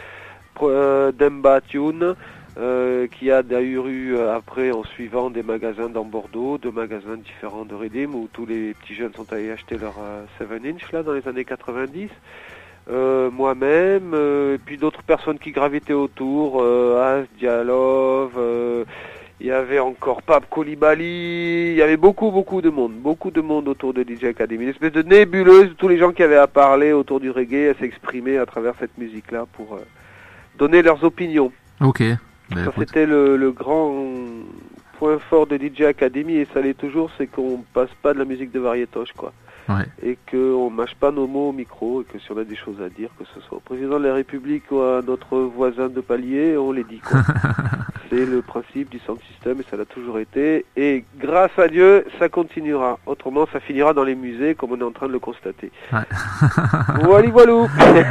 euh, Demba Tune, euh, qui a d'ailleurs eu euh, après en suivant des magasins dans Bordeaux, deux magasins différents de Redim où tous les petits jeunes sont allés acheter leur euh, seven inch là dans les années quatre-vingt-dix. Euh, moi-même, euh, et puis d'autres personnes qui gravitaient autour, euh, As Dialov, euh, il y avait encore Pape Coulibaly, il y avait beaucoup beaucoup de monde, beaucoup de monde autour de D J Academy, une espèce de nébuleuse de tous les gens qui avaient à parler autour du reggae, à s'exprimer à travers cette musique-là pour euh, donner leurs opinions. Ok. Ben, ça c'était le, le grand point fort de D J Academy et ça l'est toujours, c'est qu'on passe pas de la musique de variétoche quoi. Ouais. Et qu'on mâche pas nos mots au micro, et que si on a des choses à dire, que ce soit au président de la République ou à notre voisin de palier, on les dit quoi. C'est le principe du sound system et ça l'a toujours été. Et grâce à Dieu, ça continuera. Autrement, ça finira dans les musées comme on est en train de le constater. Ouais. Voilà, voilou.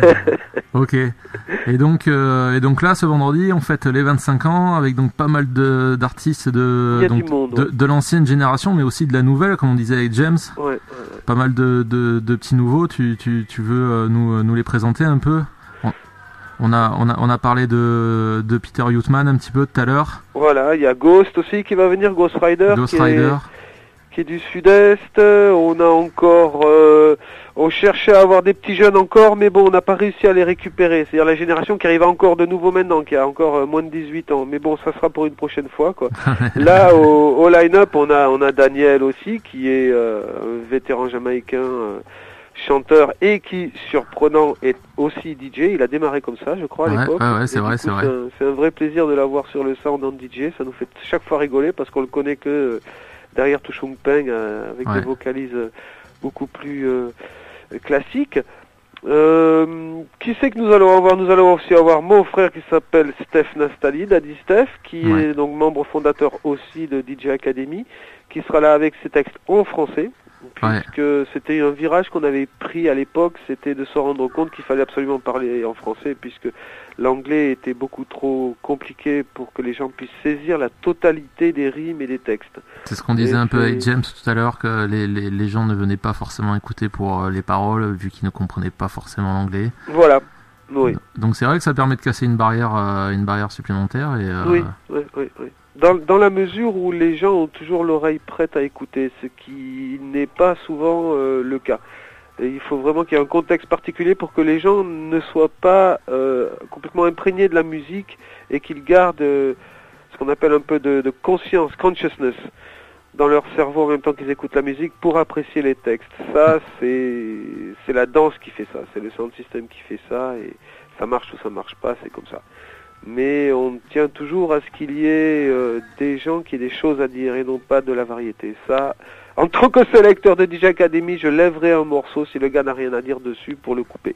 Ok. Et donc, euh, et donc là, ce vendredi, on fête les vingt-cinq ans avec donc pas mal de d'artistes de donc, monde, de, ouais. de l'ancienne génération, mais aussi de la nouvelle, comme on disait avec James. Ouais, ouais, ouais. Pas mal de, de, de petits nouveaux. Tu, tu, tu veux euh, nous, nous les présenter un peu? on, on a on a on a parlé de de Peter Youthman un petit peu tout à l'heure. Voilà, il y a Ghost aussi qui va venir, Ghost Rider. Ghost qui Rider. Est... qui est du sud-est. On a encore, euh, on cherchait à avoir des petits jeunes encore, mais bon, on n'a pas réussi à les récupérer. C'est-à-dire la génération qui arrive encore de nouveau maintenant, qui a encore euh, moins de dix-huit ans. Mais bon, ça sera pour une prochaine fois, quoi. Là, au, au line-up, on a, on a Daniel aussi, qui est euh, un vétéran jamaïcain, euh, chanteur, et qui, surprenant, est aussi D J. Il a démarré comme ça, je crois, à ouais, l'époque. Ouais, ouais, c'est et vrai, coup, c'est vrai. Un, c'est un vrai plaisir de l'avoir sur le sound en D J. Ça nous fait chaque fois rigoler, parce qu'on le connaît que euh, derrière Tushung Peng, euh, avec ouais. des vocalises euh, beaucoup plus euh, classiques. Euh, qui c'est que nous allons avoir? Nous allons aussi avoir mon frère qui s'appelle Steph Nastali, Daddy Steph, qui ouais. est donc membre fondateur aussi de D J Academy, qui sera là avec ses textes en français, puisque ouais. c'était un virage qu'on avait pris à l'époque, c'était de se rendre compte qu'il fallait absolument parler en français, puisque l'anglais était beaucoup trop compliqué pour que les gens puissent saisir la totalité des rimes et des textes. C'est ce qu'on disait et un peu avec James tout à l'heure, que les, les, les gens ne venaient pas forcément écouter pour les paroles, vu qu'ils ne comprenaient pas forcément l'anglais. Voilà, oui. Donc c'est vrai que ça permet de casser une barrière, euh, une barrière supplémentaire. Et, euh... Oui, oui, oui, oui. Dans, dans la mesure où les gens ont toujours l'oreille prête à écouter, ce qui n'est pas souvent euh, le cas. Et il faut vraiment qu'il y ait un contexte particulier pour que les gens ne soient pas euh, complètement imprégnés de la musique et qu'ils gardent euh, ce qu'on appelle un peu de, de conscience, consciousness, dans leur cerveau en même temps qu'ils écoutent la musique pour apprécier les textes. Ça, c'est, c'est la danse qui fait ça, c'est le sound system qui fait ça, et ça marche ou ça marche pas, c'est comme ça. Mais on tient toujours à ce qu'il y ait euh, des gens qui aient des choses à dire et non pas de la variété. Ça, en tant que sélecteur de D J Academy, je lèverai un morceau si le gars n'a rien à dire dessus pour le couper.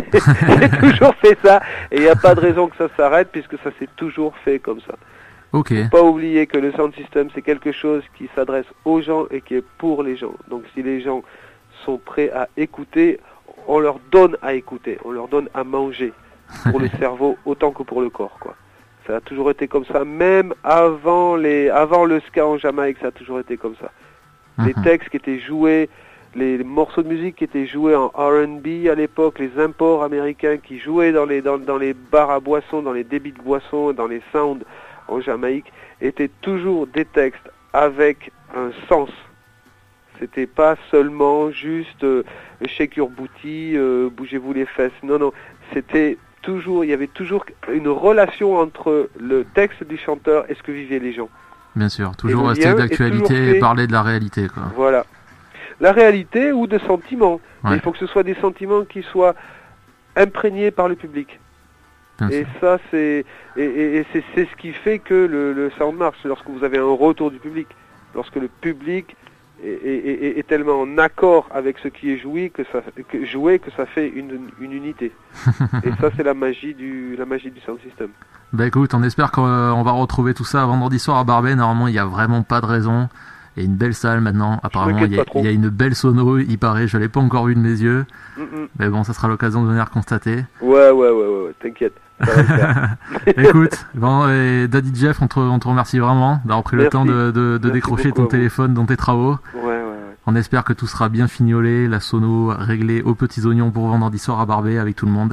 J'ai toujours fait ça et il n'y a pas de raison que ça s'arrête puisque ça s'est toujours fait comme ça. Ok. Faut pas oublier que le sound system c'est quelque chose qui s'adresse aux gens et qui est pour les gens. Donc si les gens sont prêts à écouter, on leur donne à écouter, on leur donne à manger. Pour le cerveau autant que pour le corps, quoi. Ça a toujours été comme ça, même avant les, avant le ska en Jamaïque, ça a toujours été comme ça. Les Mm-hmm. textes qui étaient joués, les, les morceaux de musique qui étaient joués en R and B à l'époque, les imports américains qui jouaient dans les, dans, dans les bars à boissons, dans les débits de boissons, dans les sounds en Jamaïque, étaient toujours des textes avec un sens. C'était pas seulement juste euh, shake your booty, euh, bougez-vous les fesses. Non, non, c'était toujours, il y avait toujours une relation entre le texte du chanteur et ce que vivaient les gens. Bien sûr, toujours rester d'actualité et parler de la réalité, quoi. Voilà. La réalité ou de sentiments. Ouais. Il faut que ce soit des sentiments qui soient imprégnés par le public. Bien et sûr. ça, c'est et, et, et c'est, c'est ce qui fait que le, le sound marche. C'est lorsque vous avez un retour du public. Lorsque le public est, est, est, est tellement en accord avec ce qui est joué que ça, que, joué, que ça fait une, une unité. Et ça, c'est la magie du, la magie du sound system. Bah écoute, on espère qu'on va retrouver tout ça vendredi soir à Barbey. Normalement, il n'y a vraiment pas de raison. Il y a une belle salle maintenant. Apparemment, il y, a, il y a une belle sono. Il paraît, je l'ai pas encore vu de mes yeux. Mm-mm. Mais bon, ça sera l'occasion de venir constater. Ouais, ouais, ouais, ouais, ouais. T'inquiète. Ça va le faire. Écoute, bon, et Daddy Jeff, on te, on te remercie vraiment d'avoir pris Merci. le temps de, de, de décrocher ton téléphone dans tes travaux. Ouais, ouais, ouais. On espère que tout sera bien fignolé, la sono réglée aux petits oignons pour vendredi soir à Barbey avec tout le monde.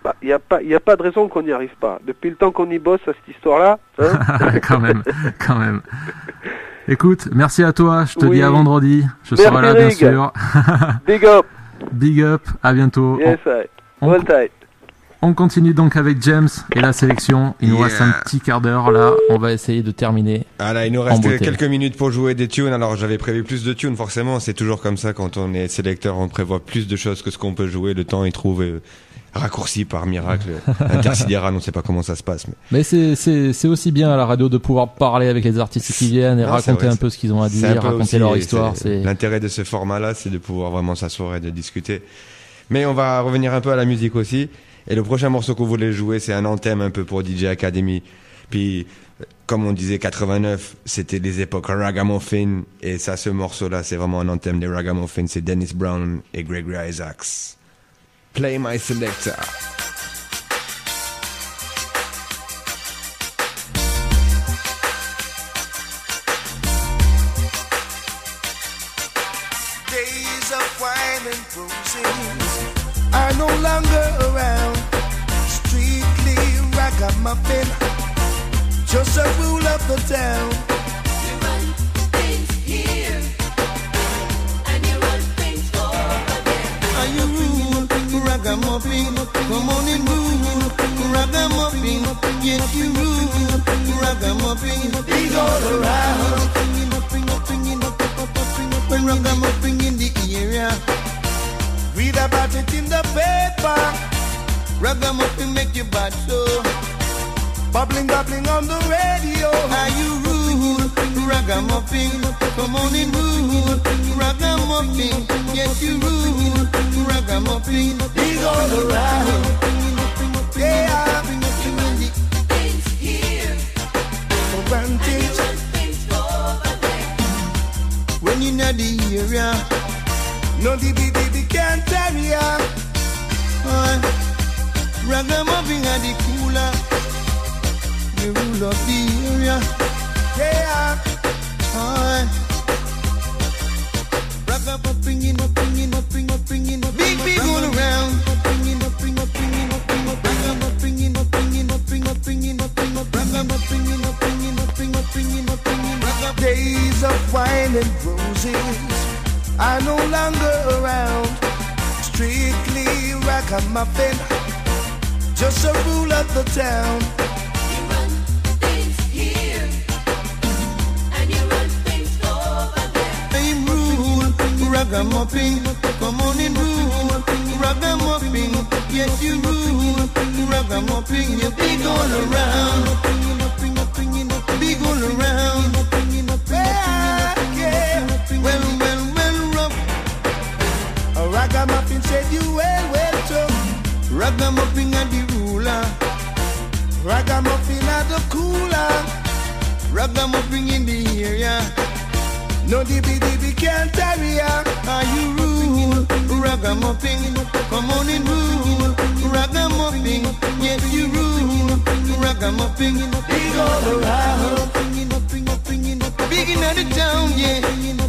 pas, y a pas, y a pas de raison qu'on n'y arrive pas. Depuis le temps qu'on y bosse à cette histoire-là. Hein quand même, quand même. Écoute, merci à toi. Je te oui. dis à vendredi. Je merci serai là, bien Rig. sûr. Big up. Big up. À bientôt. Yes, I. On, Well tight. on continue donc avec James et la sélection. Il nous Yeah. reste un petit quart d'heure là. On va essayer de terminer. Ah là, il nous en reste beauté. quelques minutes pour jouer des tunes. Alors j'avais prévu plus de tunes, forcément. C'est toujours comme ça quand on est sélecteur, on prévoit plus de choses que ce qu'on peut jouer. Le temps est trouvé euh, raccourci par miracle, intersidéral. On ne sait pas comment ça se passe. Mais, Mais c'est, c'est, c'est aussi bien à la radio de pouvoir parler avec les artistes qui viennent et Non, c'est raconter vrai, un peu ce qu'ils ont à c'est un dire, peu raconter aussi- leur c'est- histoire. C'est... L'intérêt de ce format-là, c'est de pouvoir vraiment s'asseoir et de discuter. Mais on va revenir un peu à la musique aussi. Et le prochain morceau qu'on voulait jouer, c'est un anthème un peu pour D J Academy. Puis, comme on disait, quatre-vingt-neuf, c'était les époques ragamuffin. Et ça, ce morceau-là, c'est vraiment un anthème des ragamuffin. C'est Dennis Brown et Gregory Isaacs. Play My Selector. Days of wine and roses are no longer around. Strictly ragamuffin, just a rule of the town. You run things here, and you run things over there. Are you rule ragamuffin? Come on and rule ragamuffin. Yes, you rule ragamuffin. He's all around. When ragamuffin in the area, read about it in the paper. Ragamuffin make you bad so. Bubbling, bubbling on the radio. Are you rude? Ragamuffin, come on and rude. Ragamuffin, yes you rude. Ragamuffin, he's all around. Yeah, Things here, advantage run things over there. when you're in the area. No D B D B can't carry ya. Uh, Ragamuffin are the cooler, the rule of the area. Yeah. Uh, Ragamuffin in up, in up, in up, in up, big big all around. Ragamuffin in up, in up, in up, in up, Ragamuffin in up, in up, in up, in up, in up, Ragamuffin in up, in up, in up, in up, in up. Days of wine and roses are no longer around. Strictly ragamuffin, just a rule of the town. You run things here, and you run things over there. Same rule, ragamuffin, come on and rule. Ragamuffin, yes you rule. Ragamuffin, you big all around. Big all around. Yeah, yeah. Well, well, well, rough. A ragamuffin said you well, well, so. Ragamuffin are the ruler. Ragamuffin are the cooler. Ragamuffin in the area. No D B D B can't carry ya. Are you rule? Ragamuffin, come on and rule. Ragamuffin, yes you rule. Ragamuffin, big all around. Big in the town, yeah.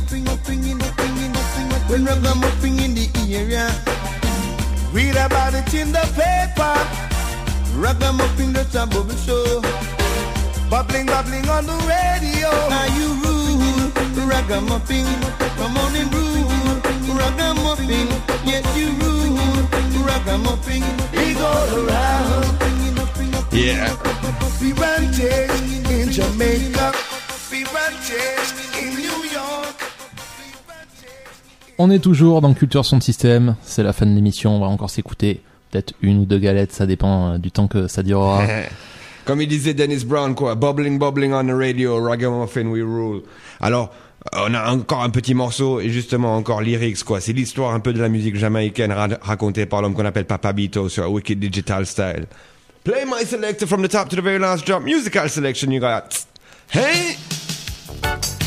When ragamuffin in the area, read about it in the paper. Ragamuffin that's a bubble show. Bubbling, bubbling on the radio. Are you rule? Ragamuffin, come on and rule. Ragamuffin, yes you rule. Ragamuffin, big all around. Yeah. We run things in Jamaica. We run things in New York. On est toujours dans Culture Son Système. C'est la fin de l'émission. On va encore s'écouter peut-être une ou deux galettes. Ça dépend euh, du temps que ça durera. Comme il disait Dennis Brown, quoi. Bubbling, bubbling on the radio, ragamuffin we rule. Alors, on a encore un petit morceau, et justement encore lyrics, quoi. C'est l'histoire un peu de la musique jamaïcaine ra- racontée par l'homme qu'on appelle Papa Bito sur Wicked Digital Style. Play my selector from the top to the very last drop. Musical selection you got. Hey! The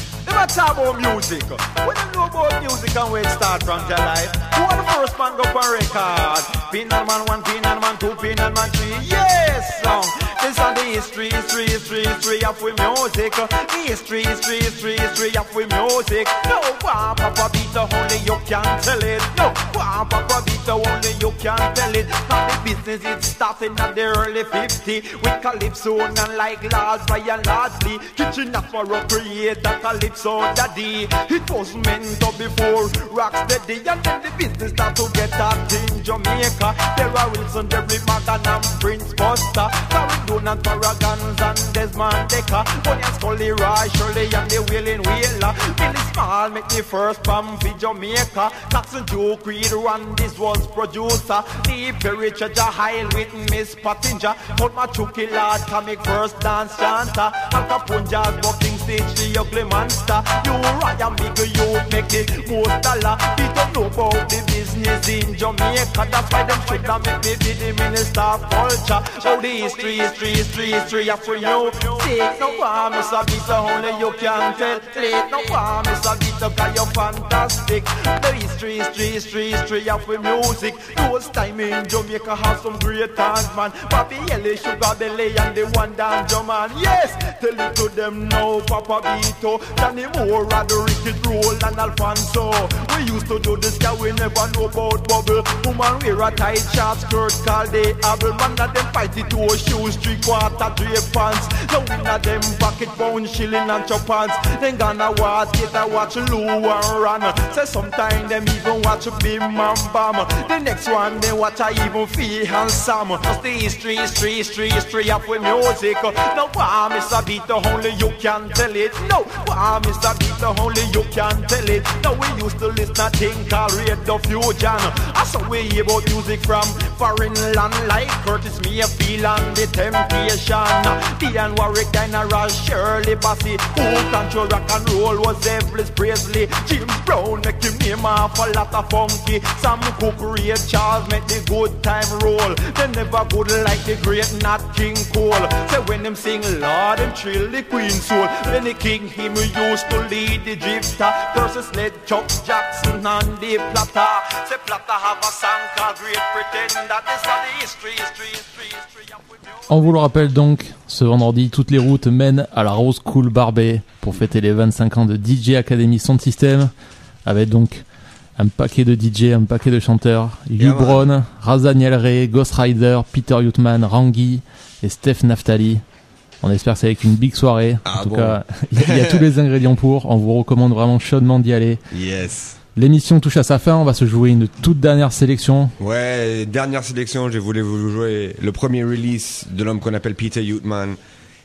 not talk about music. When you know about music and where it start from your life, who are the first man go for record? Penal man one, penal man two, penal man three. Yes, song. This is the history, history, history, history of we music. History, history, history, history of we music. No, one papa beat the only you can tell it. No, one papa beat the only you can tell it. Now the business it started in the early fifties with Calypso and like Lord Brian Lardley. Kitchen Afro create that Calypso daddy. It was meant to before Rocksteady, and then the business start to get hot in Jamaica. There are Wilson, Jerry Morgan and Prince Buster, Barry Donald, Paragons and Desmond Decker, Bonnie and Scully, Roy Shirley and the Wailing Wailer. Billy Small make the first bomb for Jamaica. Cox and Joe Creed run this was producer. The Perry Treasure High with Miss Pottinger. Put my Chucky Lord comic first dance chanter. Al Capone Jazz walking stage the ugly monster. You Ryan Big you make the most dollar. We don't know about the business in Jamaica. That's why them should have make me be the minister of culture. How the history, history, history, history of for you. Take no one, Mister Vita, only you can tell. Take no one, Mister Vita, cause you're fantastic. The history, history, history, history of for music. Those time in Jamaica have some great hands, man. Bobby Ellie, Sugar Belly, and the one damn German. Yes, tell it to them now, Papa Vito. Danny Moore, Ricky Roll, and Alfonso. We used to do this, guy, we never know about bubble. Woman wear a tight short skirt called the apple. Man of them fight it to a shoes, three quarter drape pants. Now one of them pocket pound shilling and chop pants. Then gonna watch, get a watch Lou and run. Say sometime them even watch Bim and Bam. The next one they watch I even feel handsome. That's the history, history, history, history of with music. Now why Mister Beat the only you can tell it. No, why Mister Beat the only you can tell it. Now we used to listen to thing called Radio Fusion. I saw we hear about music from foreign land like Curtis Mayfield and the Temptation. Diane Warwick, General Shirley Bassey. Who control rock and roll was Elvis Presley. James Brown make him name off a lot of funky. Sam Cooke, Ray Charles make the good time roll. They never good like the great Nat King Cole. Say when them sing Lord, them thrill the Queen soul. Then the King him used to lead the drifter. Versus led Chuck Jackson and the Platter. Say Platter have a song called Great Pretender. This is the history, history, history, history. On vous le rappelle donc, ce vendredi, toutes les routes mènent à la Rose Cool Barbet pour fêter les vingt-cinq ans de D J Academy Sound System, avec donc un paquet de D J, un paquet de chanteurs, Hugh yeah, Brown, Raz Daniel Ray, Ghost Rider, Peter Yutman, Rangi et Steph Naftali. On espère que c'est avec une big soirée. Ah, en tout bon. cas, il y, y a tous les ingrédients pour. On vous recommande vraiment chaudement d'y aller. Yes. L'émission touche à sa fin, on va se jouer une toute dernière sélection. Ouais, dernière sélection, je voulais vous jouer le premier release de l'homme qu'on appelle Peter Yutman.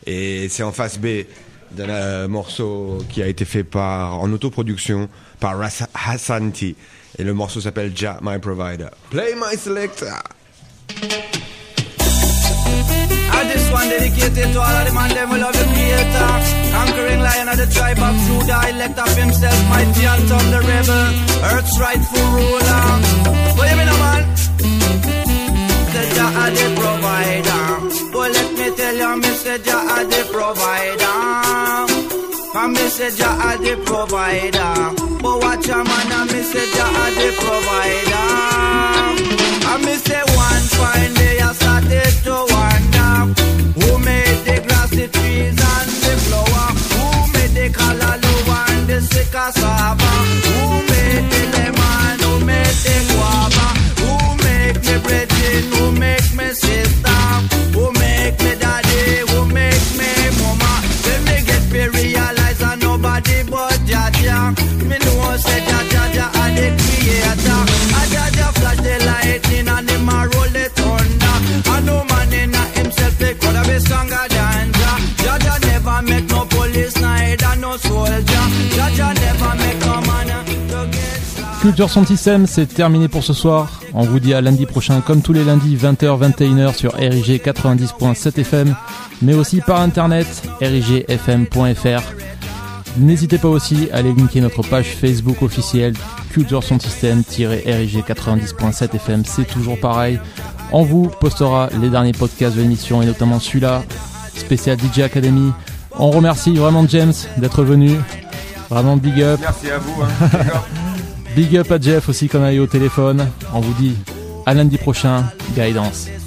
Et c'est en face B d'un euh, morceau qui a été fait par, en autoproduction par Ras Hassanti. Et le morceau s'appelle Jah My Provider. Play my selector. This one dedicated to all of the man them who love the creator. Conquering lion of the tribe of Judah, elect of himself, mighty and of the rebel, earth's rightful ruler. What you mean, man? Say Jah are the provider. Well, let me tell you, me say Jah are the provider. And me say Jah are the provider. But watch a man and me say Jah are the provider. And me say one fine day I started to wonder who made the grass, the trees and the flower. Who made the callaloo and the sick cassava. Who made the lemon, who made the guava. Who make me brethren, who make me sister. Who make me daddy, who make me mama. When me get me realize I nobody but Jah Jah. Me know say Jah Jah Jah are the creator. A Jah Jah flash the lightning and him a roll the thunder. I know man in himself they coulda be stronger than Jah. Jah Jah never make no police neither no soldier. Jah Jah never make no man to get slapped. Culture Sound System, c'est terminé pour ce soir. On vous dit à lundi prochain, comme tous les lundis, vingt heures vingt et une heures sur R I G quatre-vingt-dix point sept F M, mais aussi par internet, r i g f m point f r. N'hésitez pas aussi à aller linker notre page Facebook officielle Culture Sound System-R I G quatre-vingt-dix point sept F M. C'est toujours pareil. On vous postera les derniers podcasts de l'émission et notamment celui-là, spécial D J Academy. On remercie vraiment James d'être venu. Vraiment big up. Merci à vous. Hein. Big up. Big up à Jeff aussi qu'on a eu au téléphone. On vous dit à lundi prochain. Guidance.